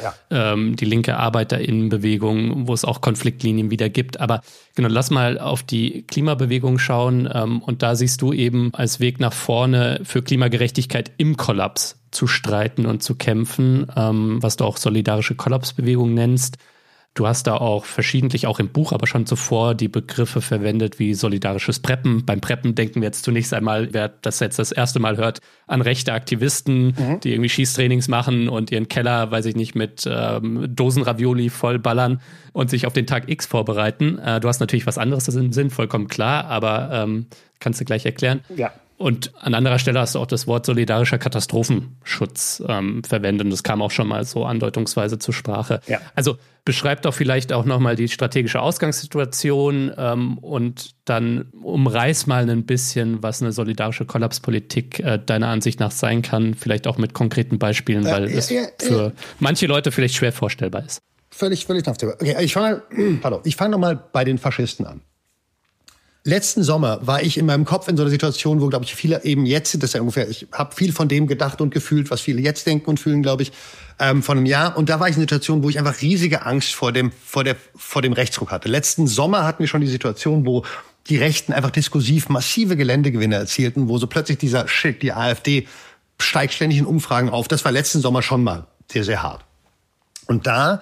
die linke ArbeiterInnenbewegung, wo es auch Konfliktlinien wieder gibt. Aber genau, lass mal auf die Klimabewegung schauen und da siehst du eben als Weg nach vorne für Klimagerechtigkeit im Kollaps zu streiten und zu kämpfen, was du auch solidarische Kollapsbewegung nennst. Du hast da auch verschiedentlich, auch im Buch, aber schon zuvor die Begriffe verwendet wie solidarisches Preppen. Beim Preppen denken wir jetzt zunächst einmal, wer das jetzt das erste Mal hört, an rechte Aktivisten, die irgendwie Schießtrainings machen und ihren Keller, weiß ich nicht, mit Dosenravioli vollballern und sich auf den Tag X vorbereiten. Du hast natürlich was anderes im Sinn, vollkommen klar, aber kannst du gleich erklären. Ja. Und an anderer Stelle hast du auch das Wort solidarischer Katastrophenschutz verwendet. Und das kam auch schon mal so andeutungsweise zur Sprache. Ja. Also beschreib doch vielleicht auch nochmal die strategische Ausgangssituation und dann umreiß mal ein bisschen, was eine solidarische Kollapspolitik deiner Ansicht nach sein kann. Vielleicht auch mit konkreten Beispielen, weil es für manche Leute vielleicht schwer vorstellbar ist. Völlig nachvollziehbar. Okay, ich fange nochmal bei den Faschisten an. Letzten Sommer war ich in meinem Kopf in so einer Situation, wo, glaube ich, viele eben jetzt sind, das ja ungefähr, ich habe viel von dem gedacht und gefühlt, was viele jetzt denken und fühlen, glaube ich, von einem Jahr. Und da war ich in einer Situation, wo ich einfach riesige Angst vor dem Rechtsruck hatte. Letzten Sommer hatten wir schon die Situation, wo die Rechten einfach diskursiv massive Geländegewinne erzielten, wo so plötzlich dieser Shit, die AfD steigt ständig in Umfragen auf. Das war letzten Sommer schon mal sehr, sehr hart. Und da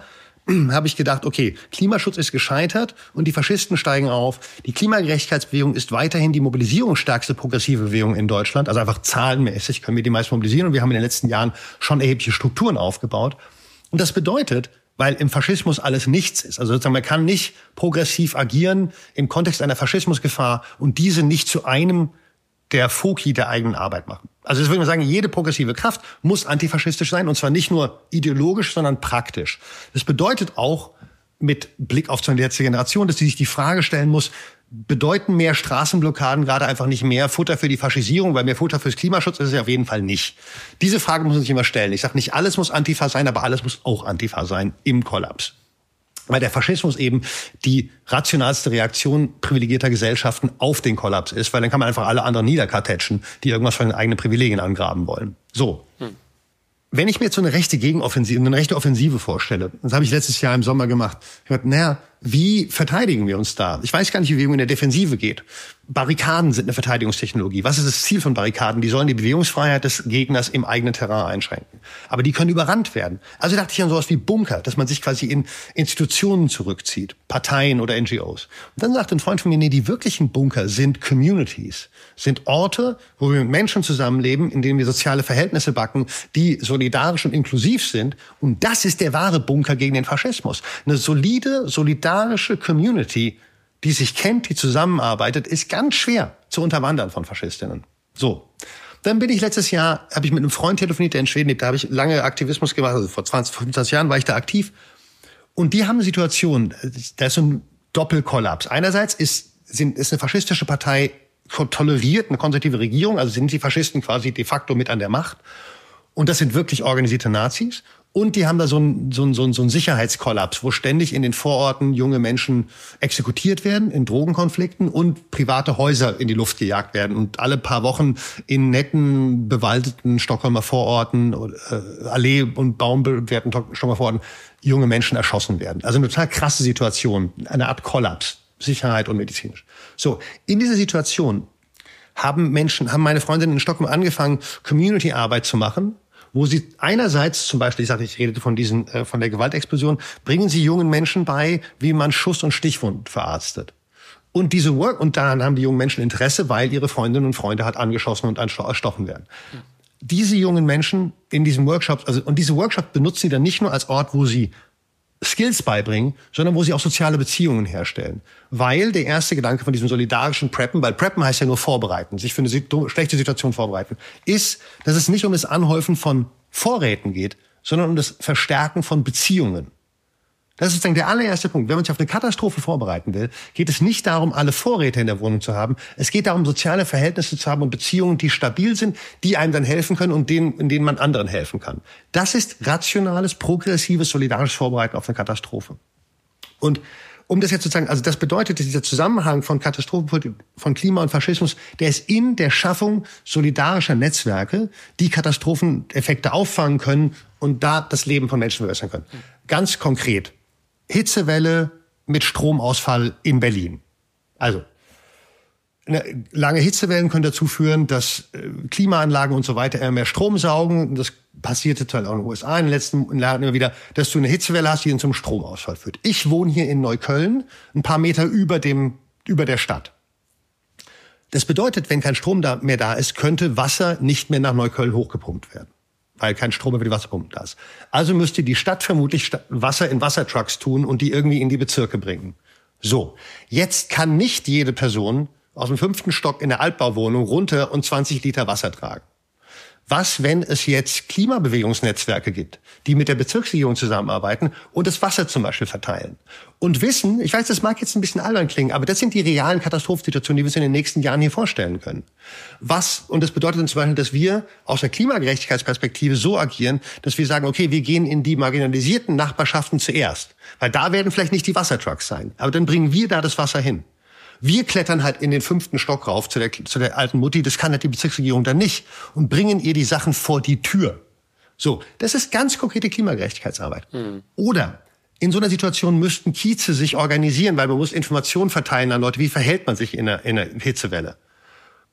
habe ich gedacht, okay, Klimaschutz ist gescheitert und die Faschisten steigen auf. Die Klimagerechtigkeitsbewegung ist weiterhin die mobilisierungsstärkste progressive Bewegung in Deutschland. Also einfach zahlenmäßig können wir die meisten mobilisieren. Und wir haben in den letzten Jahren schon erhebliche Strukturen aufgebaut. Und das bedeutet, weil im Faschismus alles nichts ist. Also sozusagen, man kann nicht progressiv agieren im Kontext einer Faschismusgefahr und diese nicht zu einem der Foki der eigenen Arbeit machen. Also das würde man sagen, jede progressive Kraft muss antifaschistisch sein, und zwar nicht nur ideologisch, sondern praktisch. Das bedeutet auch, mit Blick auf die letzte Generation, dass sie sich die Frage stellen muss, bedeuten mehr Straßenblockaden gerade einfach nicht mehr Futter für die Faschisierung, weil mehr Futter fürs Klimaschutz ist es ja auf jeden Fall nicht. Diese Frage muss man sich immer stellen. Ich sage nicht, alles muss Antifa sein, aber alles muss auch Antifa sein im Kollaps. Weil der Faschismus eben die rationalste Reaktion privilegierter Gesellschaften auf den Kollaps ist, weil dann kann man einfach alle anderen niederkartätschen, die irgendwas von den eigenen Privilegien angraben wollen. So. Wenn ich mir jetzt so eine rechte Gegenoffensive, eine rechte Offensive vorstelle, das habe ich letztes Jahr im Sommer gemacht, ich habe gedacht, naja, wie verteidigen wir uns da? Ich weiß gar nicht, wie Bewegung in der Defensive geht. Barrikaden sind eine Verteidigungstechnologie. Was ist das Ziel von Barrikaden? Die sollen die Bewegungsfreiheit des Gegners im eigenen Terrain einschränken. Aber die können überrannt werden. Also dachte ich an sowas wie Bunker, dass man sich quasi in Institutionen zurückzieht, Parteien oder NGOs. Und dann sagte ein Freund von mir, nee, die wirklichen Bunker sind Communities, sind Orte, wo wir mit Menschen zusammenleben, in denen wir soziale Verhältnisse backen, die solidarisch und inklusiv sind. Und das ist der wahre Bunker gegen den Faschismus. Eine solide, solidarische Community, die sich kennt, die zusammenarbeitet, ist ganz schwer zu unterwandern von Faschistinnen. So. Dann bin ich letztes Jahr, habe ich mit einem Freund telefoniert, der in Schweden lebt, da habe ich lange Aktivismus gemacht, also vor 20, 25 Jahren war ich da aktiv. Und die haben eine Situation, da ist so ein Doppelkollaps. Einerseits ist eine faschistische Partei toleriert, eine konservative Regierung, also sind die Faschisten quasi de facto mit an der Macht. Und das sind wirklich organisierte Nazis. Und die haben da so einen Sicherheitskollaps, wo ständig in den Vororten junge Menschen exekutiert werden in Drogenkonflikten und private Häuser in die Luft gejagt werden. Und alle paar Wochen in netten, bewaldeten Stockholmer Vororten, Allee- und baumbewehrten Stockholmer Vororten junge Menschen erschossen werden. Also eine total krasse Situation, eine Art Kollaps, Sicherheit und medizinisch. So, in dieser Situation haben meine Freundinnen in Stockholm angefangen, Community-Arbeit zu machen, wo sie einerseits zum Beispiel, ich redete von der Gewaltexplosion, bringen sie jungen Menschen bei, wie man Schuss- und Stichwunden verarztet. Und daran haben die jungen Menschen Interesse, weil ihre Freundinnen und Freunde halt angeschossen und erstochen werden. Diese jungen Menschen in diesem Workshop, und diese Workshop benutzen sie dann nicht nur als Ort, wo sie Skills beibringen, sondern wo sie auch soziale Beziehungen herstellen. Weil der erste Gedanke von diesem solidarischen Preppen, weil Preppen heißt ja nur vorbereiten, sich für eine schlechte Situation vorbereiten, ist, dass es nicht um das Anhäufen von Vorräten geht, sondern um das Verstärken von Beziehungen. Das ist sozusagen der allererste Punkt. Wenn man sich auf eine Katastrophe vorbereiten will, geht es nicht darum, alle Vorräte in der Wohnung zu haben. Es geht darum, soziale Verhältnisse zu haben und Beziehungen, die stabil sind, die einem dann helfen können und in denen man anderen helfen kann. Das ist rationales, progressives, solidarisches Vorbereiten auf eine Katastrophe. Und um das jetzt sozusagen, also das bedeutet, dass dieser Zusammenhang von Katastrophenpolitik, von Klima und Faschismus, der ist in der Schaffung solidarischer Netzwerke, die Katastropheneffekte auffangen können und da das Leben von Menschen verbessern können. Ganz konkret. Hitzewelle mit Stromausfall in Berlin. Also, lange Hitzewellen können dazu führen, dass Klimaanlagen und so weiter immer mehr Strom saugen. Das passierte auch in den USA in den letzten Jahren immer wieder, dass du eine Hitzewelle hast, die dann zum Stromausfall führt. Ich wohne hier in Neukölln, ein paar Meter über der Stadt. Das bedeutet, wenn kein Strom mehr da ist, könnte Wasser nicht mehr nach Neukölln hochgepumpt werden, weil kein Strom mehr für die Wasserpumpen da ist. Also müsste die Stadt vermutlich Wasser in Wassertrucks tun und die irgendwie in die Bezirke bringen. So, jetzt kann nicht jede Person aus dem 5. Stock in der Altbauwohnung runter und 20 Liter Wasser tragen. Was, wenn es jetzt Klimabewegungsnetzwerke gibt, die mit der Bezirksregierung zusammenarbeiten und das Wasser zum Beispiel verteilen? Und wissen, ich weiß, das mag jetzt ein bisschen albern klingen, aber das sind die realen Katastrophensituationen, die wir uns in den nächsten Jahren hier vorstellen können. Und das bedeutet dann zum Beispiel, dass wir aus der Klimagerechtigkeitsperspektive so agieren, dass wir sagen, okay, wir gehen in die marginalisierten Nachbarschaften zuerst. Weil da werden vielleicht nicht die Wassertrucks sein, aber dann bringen wir da das Wasser hin. Wir klettern halt in den 5. Stock rauf zu der alten Mutti, das kann halt die Bezirksregierung dann nicht, und bringen ihr die Sachen vor die Tür. So, das ist ganz konkrete Klimagerechtigkeitsarbeit. Oder in so einer Situation müssten Kieze sich organisieren, weil man muss Informationen verteilen an Leute, wie verhält man sich in einer Hitzewelle.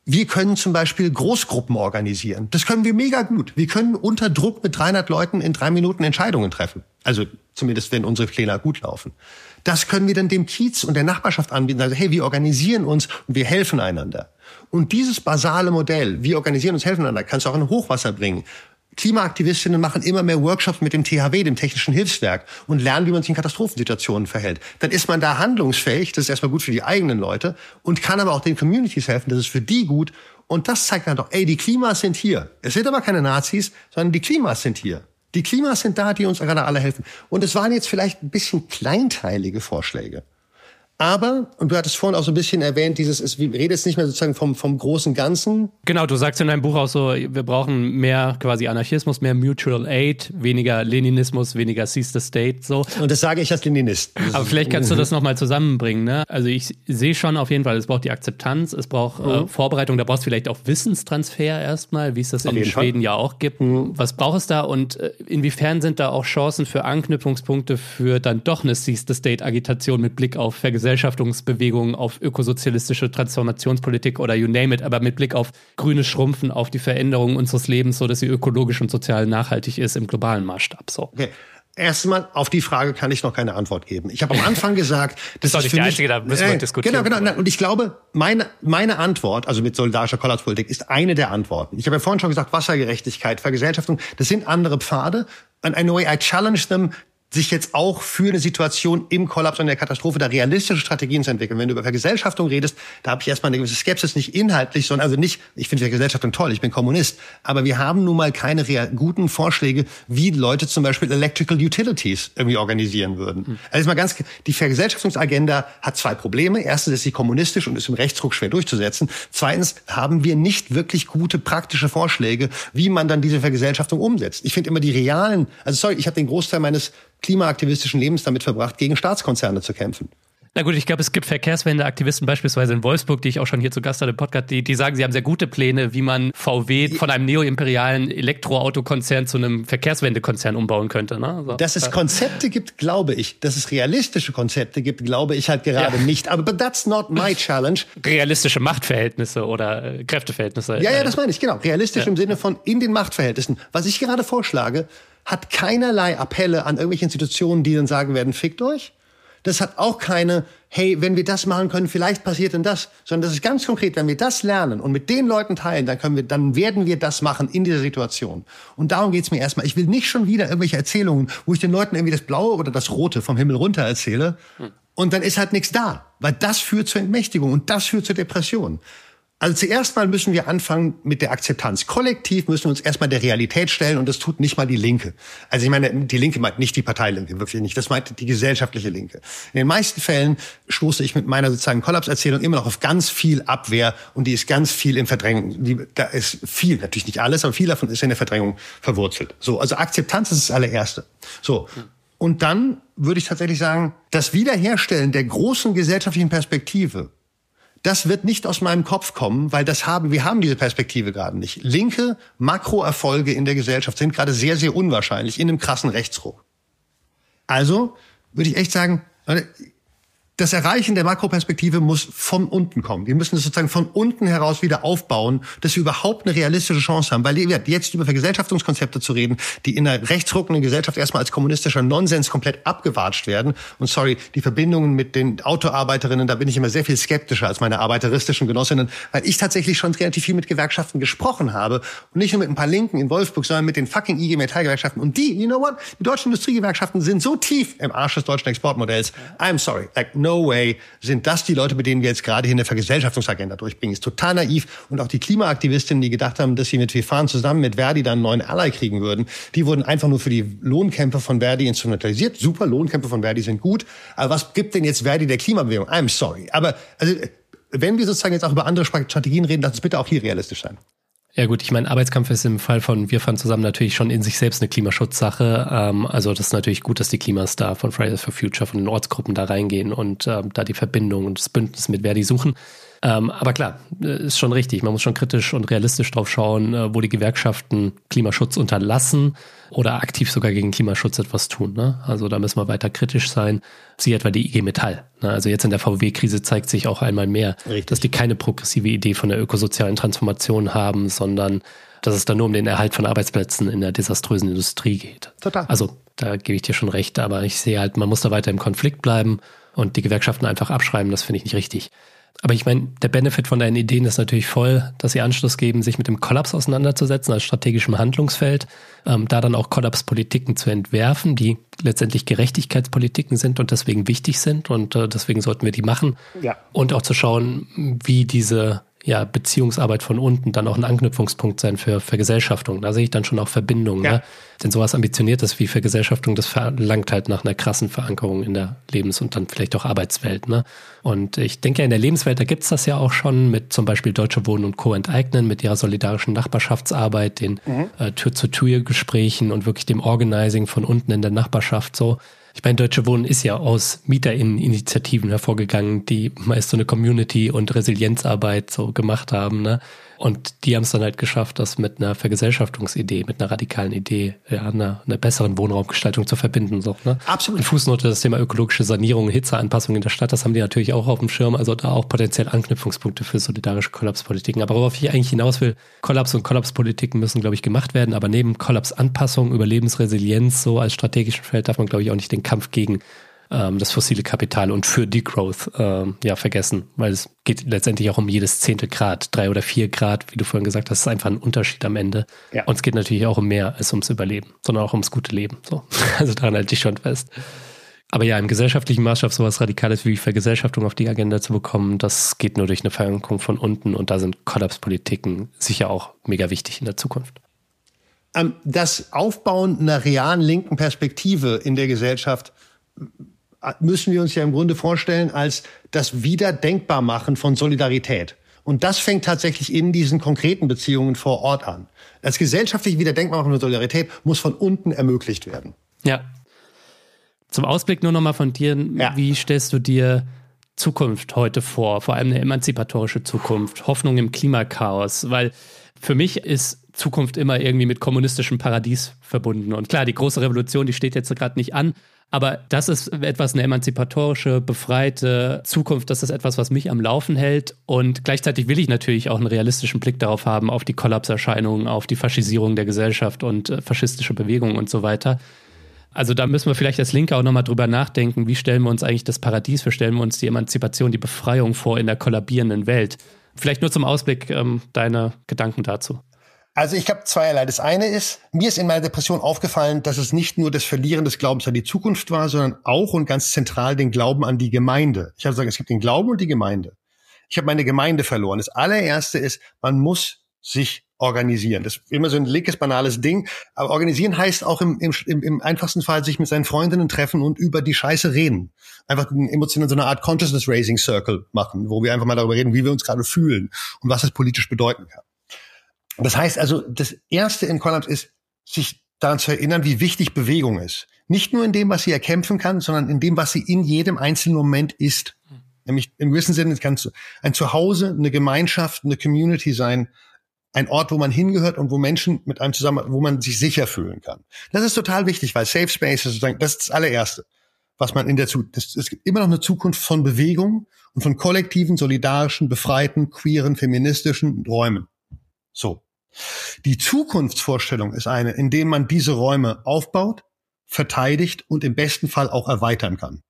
Wir können zum Beispiel Großgruppen organisieren. Das können wir mega gut. Wir können unter Druck mit 300 Leuten in 3 Minuten Entscheidungen treffen. Also zumindest, wenn unsere Pläne gut laufen. Das können wir dann dem Kiez und der Nachbarschaft anbieten. Also hey, wir organisieren uns und wir helfen einander. Und dieses basale Modell, wir organisieren uns, helfen einander, kannst du auch in Hochwasser bringen. Klimaaktivistinnen machen immer mehr Workshops mit dem THW, dem Technischen Hilfswerk, und lernen, wie man sich in Katastrophensituationen verhält. Dann ist man da handlungsfähig, das ist erstmal gut für die eigenen Leute, und kann aber auch den Communities helfen, das ist für die gut. Und das zeigt dann doch, die Klimas sind hier. Es sind aber keine Nazis, sondern die Klimas sind hier. Die Klimas sind da, die uns gerade alle helfen. Und es waren jetzt vielleicht ein bisschen kleinteilige Vorschläge. Aber, und du hattest vorhin auch so ein bisschen erwähnt, wir reden jetzt nicht mehr sozusagen vom großen Ganzen. Genau, du sagst in deinem Buch auch so, wir brauchen mehr quasi Anarchismus, mehr Mutual Aid, weniger Leninismus, weniger Seize the State, so. Und das sage ich als Leninist. Aber vielleicht kannst du das nochmal zusammenbringen, ne? Also ich sehe schon auf jeden Fall, es braucht die Akzeptanz, es braucht Vorbereitung, da brauchst du vielleicht auch Wissenstransfer erstmal, wie es das in Schweden ja auch gibt. Was braucht es da und inwiefern sind da auch Chancen für Anknüpfungspunkte für dann doch eine Seize the State-Agitation mit Blick auf Vergesellschaftungsbewegungen, auf ökosozialistische Transformationspolitik oder you name it, aber mit Blick auf grünes Schrumpfen, auf die Veränderung unseres Lebens, so dass sie ökologisch und sozial nachhaltig ist im globalen Maßstab. So. Okay. Erstmal, auf die Frage kann ich noch keine Antwort geben. Ich habe am Anfang gesagt, das ist nicht die einzige, da müssen wir diskutieren. Genau. Und ich glaube, meine Antwort, also mit solidarischer Kollateralpolitik, ist eine der Antworten. Ich habe ja vorhin schon gesagt, Wassergerechtigkeit, Vergesellschaftung, das sind andere Pfade. And in a way, I challenge them, sich jetzt auch für eine Situation im Kollaps und der Katastrophe da realistische Strategien zu entwickeln. Wenn du über Vergesellschaftung redest, da habe ich erstmal eine gewisse Skepsis, nicht inhaltlich, sondern also nicht, ich finde Vergesellschaftung toll, ich bin Kommunist, aber wir haben nun mal keine guten Vorschläge, wie Leute zum Beispiel Electrical Utilities irgendwie organisieren würden. Also mal ganz, die Vergesellschaftungsagenda hat 2 Probleme. Erstens ist sie kommunistisch und ist im Rechtsruck schwer durchzusetzen. Zweitens haben wir nicht wirklich gute praktische Vorschläge, wie man dann diese Vergesellschaftung umsetzt. Ich finde immer die realen, ich habe den Großteil meines klimaaktivistischen Lebens damit verbracht, gegen Staatskonzerne zu kämpfen. Na gut, ich glaube, es gibt Verkehrswende-Aktivisten beispielsweise in Wolfsburg, die ich auch schon hier zu Gast hatte im Podcast, die sagen, sie haben sehr gute Pläne, wie man VW von einem neoimperialen Elektroautokonzern zu einem Verkehrswendekonzern umbauen könnte. Ne? So. Dass es Konzepte gibt, glaube ich. Dass es realistische Konzepte gibt, glaube ich halt gerade nicht. Aber but that's not my challenge. Realistische Machtverhältnisse oder Kräfteverhältnisse. Ja, das meine ich, genau. Realistisch im Sinne von in den Machtverhältnissen. Was ich gerade vorschlage, hat keinerlei Appelle an irgendwelche Institutionen, die dann sagen werden, fickt euch. Das hat auch keine, hey, wenn wir das machen können, vielleicht passiert denn das. Sondern das ist ganz konkret, wenn wir das lernen und mit den Leuten teilen, dann werden wir das machen in dieser Situation. Und darum geht's mir erstmal. Ich will nicht schon wieder irgendwelche Erzählungen, wo ich den Leuten irgendwie das Blaue oder das Rote vom Himmel runter erzähle. Und dann ist halt nichts da. Weil das führt zur Entmächtigung und das führt zur Depression. Also zuerst mal müssen wir anfangen mit der Akzeptanz. Kollektiv müssen wir uns erstmal der Realität stellen und das tut nicht mal die Linke. Also ich meine, die Linke meint nicht die Parteilinke, wirklich nicht. Das meint die gesellschaftliche Linke. In den meisten Fällen stoße ich mit meiner sozusagen Kollapserzählung immer noch auf ganz viel Abwehr und die ist ganz viel in Verdrängung. Da ist viel, natürlich nicht alles, aber viel davon ist in der Verdrängung verwurzelt. So, also Akzeptanz ist das allererste. So. Und dann würde ich tatsächlich sagen, das Wiederherstellen der großen gesellschaftlichen Perspektive, das wird nicht aus meinem Kopf kommen, weil wir haben diese Perspektive gerade nicht. Linke Makroerfolge in der Gesellschaft sind gerade sehr, sehr unwahrscheinlich in einem krassen Rechtsruck. Also würde ich echt sagen, das Erreichen der Makroperspektive muss von unten kommen. Wir müssen das sozusagen von unten heraus wieder aufbauen, dass wir überhaupt eine realistische Chance haben. Weil jetzt über Vergesellschaftungskonzepte zu reden, die in einer rechtsruckenden Gesellschaft erstmal als kommunistischer Nonsens komplett abgewatscht werden. Und sorry, die Verbindungen mit den Autoarbeiterinnen, da bin ich immer sehr viel skeptischer als meine arbeiteristisch Genossinnen, weil ich tatsächlich schon relativ viel mit Gewerkschaften gesprochen habe. Und nicht nur mit ein paar Linken in Wolfsburg, sondern mit den fucking IG Metall-Gewerkschaften. Und die, you know what? Die deutschen Industriegewerkschaften sind so tief im Arsch des deutschen Exportmodells. I'm sorry. Like, no way sind das die Leute, mit denen wir jetzt gerade hier eine Vergesellschaftungsagenda durchbringen. Ist total naiv. Und auch die Klimaaktivistinnen, die gedacht haben, dass sie mit Wir fahren zusammen mit Verdi dann einen neuen Ally kriegen würden, die wurden einfach nur für die Lohnkämpfe von Verdi instrumentalisiert. Super, Lohnkämpfe von Verdi sind gut. Aber was gibt denn jetzt Verdi der Klimabewegung? I'm sorry. Aber also, wenn wir sozusagen jetzt auch über andere Strategien reden, lasst uns bitte auch hier realistisch sein. Ja gut, ich meine, Arbeitskampf ist im Fall von Wir fahren zusammen natürlich schon in sich selbst eine Klimaschutzsache. Also das ist natürlich gut, dass die Klimas da von Fridays for Future, von den Ortsgruppen da reingehen und da die Verbindung und das Bündnis mit Verdi suchen. Aber klar, ist schon richtig. Man muss schon kritisch und realistisch drauf schauen, wo die Gewerkschaften Klimaschutz unterlassen oder aktiv sogar gegen Klimaschutz etwas tun. Ne? Also da müssen wir weiter kritisch sein. Siehe etwa die IG Metall. Ne? Also jetzt in der VW-Krise zeigt sich auch einmal mehr, dass die keine progressive Idee von der ökosozialen Transformation haben, sondern dass es dann nur um den Erhalt von Arbeitsplätzen in der desaströsen Industrie geht. Total. Also da gebe ich dir schon recht, aber ich sehe halt, man muss da weiter im Konflikt bleiben und die Gewerkschaften einfach abschreiben, das finde ich nicht richtig. Aber ich meine, der Benefit von deinen Ideen ist natürlich voll, dass sie Anschluss geben, sich mit dem Kollaps auseinanderzusetzen als strategischem Handlungsfeld, da dann auch Kollapspolitiken zu entwerfen, die letztendlich Gerechtigkeitspolitiken sind und deswegen wichtig sind und deswegen sollten wir die machen. Ja. Und auch zu schauen, wie diese Beziehungsarbeit von unten dann auch ein Anknüpfungspunkt sein für Vergesellschaftung. Da sehe ich dann schon auch Verbindungen. Ja. Ne? Denn sowas Ambitioniertes wie Vergesellschaftung, das verlangt halt nach einer krassen Verankerung in der Lebens- und dann vielleicht auch Arbeitswelt. Ne? Und ich denke, in der Lebenswelt, da gibt's das ja auch schon mit zum Beispiel Deutsche Wohnen und Co. enteignen, mit ihrer solidarischen Nachbarschaftsarbeit, den Tür-zu-Tür-Gesprächen und wirklich dem Organizing von unten in der Nachbarschaft so. Ich meine, Deutsche Wohnen ist ja aus MieterInnen-Initiativen hervorgegangen, die meist so eine Community- und Resilienzarbeit so gemacht haben, ne? Und die haben es dann halt geschafft, das mit einer Vergesellschaftungsidee, mit einer radikalen Idee, einer besseren Wohnraumgestaltung zu verbinden, so, ne? Absolut. In Fußnote das Thema ökologische Sanierung, Hitzeanpassung in der Stadt, das haben die natürlich auch auf dem Schirm, also da auch potenziell Anknüpfungspunkte für solidarische Kollapspolitiken. Aber worauf ich eigentlich hinaus will, Kollaps und Kollapspolitiken müssen, glaube ich, gemacht werden, aber neben Kollapsanpassung, Überlebensresilienz, so als strategischen Feld darf man, glaube ich, auch nicht den Kampf gegen das fossile Kapital und für Degrowth vergessen, weil es geht letztendlich auch um jedes 10. Grad, 3 oder 4 Grad, wie du vorhin gesagt hast, ist einfach ein Unterschied am Ende. Ja. Und es geht natürlich auch um mehr als ums Überleben, sondern auch ums gute Leben. So. Also daran halte ich schon fest. Aber ja, im gesellschaftlichen Maßstab sowas Radikales wie Vergesellschaftung auf die Agenda zu bekommen, das geht nur durch eine Verankerung von unten und da sind Kollapspolitiken sicher auch mega wichtig in der Zukunft. Das Aufbauen einer realen linken Perspektive in der Gesellschaft müssen wir uns ja im Grunde vorstellen als das Wiederdenkbarmachen von Solidarität. Und das fängt tatsächlich in diesen konkreten Beziehungen vor Ort an. Das gesellschaftliche Wiederdenkbarmachen von Solidarität muss von unten ermöglicht werden. Ja. Zum Ausblick nur noch mal von dir. Ja. Wie stellst du dir Zukunft heute vor? Vor allem eine emanzipatorische Zukunft, Hoffnung im Klimakaos. Weil für mich ist Zukunft immer irgendwie mit kommunistischem Paradies verbunden. Und klar, die große Revolution, die steht jetzt gerade nicht an. Aber das ist etwas, eine emanzipatorische, befreite Zukunft. Das ist etwas, was mich am Laufen hält. Und gleichzeitig will ich natürlich auch einen realistischen Blick darauf haben, auf die Kollapserscheinungen, auf die Faschisierung der Gesellschaft und faschistische Bewegungen und so weiter. Also da müssen wir vielleicht als Linke auch nochmal drüber nachdenken, wie stellen wir uns eigentlich das Paradies, wie stellen wir uns die Emanzipation, die Befreiung vor in der kollabierenden Welt. Vielleicht nur zum Ausblick deine Gedanken dazu. Also ich habe zweierlei. Das eine ist, mir ist in meiner Depression aufgefallen, dass es nicht nur das Verlieren des Glaubens an die Zukunft war, sondern auch und ganz zentral den Glauben an die Gemeinde. Ich habe gesagt, es gibt den Glauben und die Gemeinde. Ich habe meine Gemeinde verloren. Das allererste ist, man muss sich organisieren. Das ist immer so ein linkes, banales Ding. Aber organisieren heißt auch im einfachsten Fall sich mit seinen Freundinnen treffen und über die Scheiße reden. Einfach emotional so eine Art Consciousness-Raising-Circle machen, wo wir einfach mal darüber reden, wie wir uns gerade fühlen und was es politisch bedeuten kann. Das heißt also, das Erste im Kollaps ist, sich daran zu erinnern, wie wichtig Bewegung ist. Nicht nur in dem, was sie erkämpfen kann, sondern in dem, was sie in jedem einzelnen Moment ist. Nämlich im gewissen Sinne, es kann ein Zuhause, eine Gemeinschaft, eine Community sein, ein Ort, wo man hingehört und wo Menschen mit einem zusammen, wo man sich sicher fühlen kann. Das ist total wichtig, weil Safe Space ist sozusagen, das ist das allererste, was man es gibt immer noch eine Zukunft von Bewegung und von kollektiven, solidarischen, befreiten, queeren, feministischen Räumen. So. Die Zukunftsvorstellung ist eine, in der man diese Räume aufbaut, verteidigt und im besten Fall auch erweitern kann.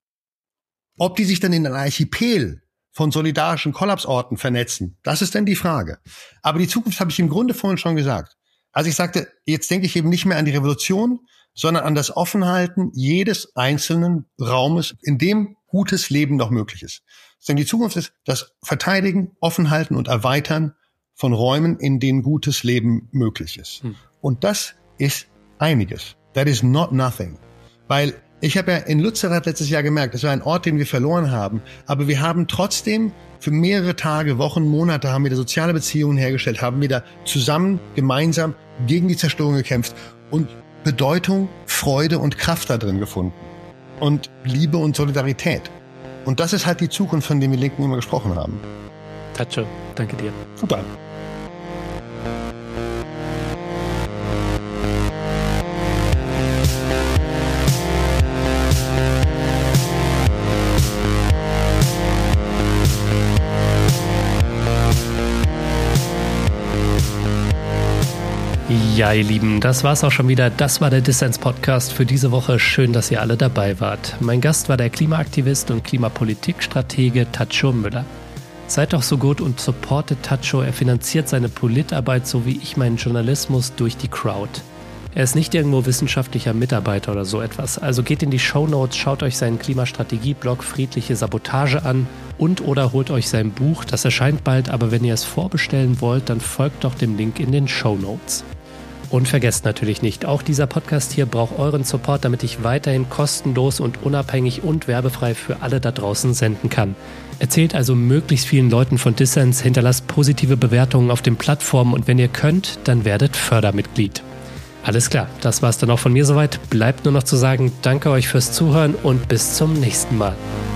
Ob die sich dann in ein Archipel von solidarischen Kollapsorten vernetzen, das ist dann die Frage. Aber die Zukunft habe ich im Grunde vorhin schon gesagt. Also ich sagte, jetzt denke ich eben nicht mehr an die Revolution, sondern an das Offenhalten jedes einzelnen Raumes, in dem gutes Leben noch möglich ist. Denn die Zukunft ist das Verteidigen, Offenhalten und Erweitern von Räumen, in denen gutes Leben möglich ist. Und das ist einiges. That is not nothing. Weil ich habe ja in Lützerath letztes Jahr gemerkt, das war ein Ort, den wir verloren haben, aber wir haben trotzdem für mehrere Tage, Wochen, Monate haben wir da soziale Beziehungen hergestellt, haben wir da zusammen, gemeinsam gegen die Zerstörung gekämpft und Bedeutung, Freude und Kraft da drin gefunden. Und Liebe und Solidarität. Und das ist halt die Zukunft, von der wir Linken immer gesprochen haben. Tacho, danke dir. Super. Ja, ihr Lieben, das war's auch schon wieder. Das war der Dissens-Podcast für diese Woche. Schön, dass ihr alle dabei wart. Mein Gast war der Klimaaktivist und Klimapolitikstratege Tacho Müller. Seid doch so gut und supportet Tacho. Er finanziert seine Politarbeit so wie ich meinen Journalismus durch die Crowd. Er ist nicht irgendwo wissenschaftlicher Mitarbeiter oder so etwas. Also geht in die Shownotes, schaut euch seinen Klimastrategie-Blog Friedliche Sabotage an und oder holt euch sein Buch. Das erscheint bald, aber wenn ihr es vorbestellen wollt, dann folgt doch dem Link in den Shownotes. Und vergesst natürlich nicht, auch dieser Podcast hier braucht euren Support, damit ich weiterhin kostenlos und unabhängig und werbefrei für alle da draußen senden kann. Erzählt also möglichst vielen Leuten von Dissens, hinterlasst positive Bewertungen auf den Plattformen und wenn ihr könnt, dann werdet Fördermitglied. Alles klar, das war's dann auch von mir soweit. Bleibt nur noch zu sagen, danke euch fürs Zuhören und bis zum nächsten Mal.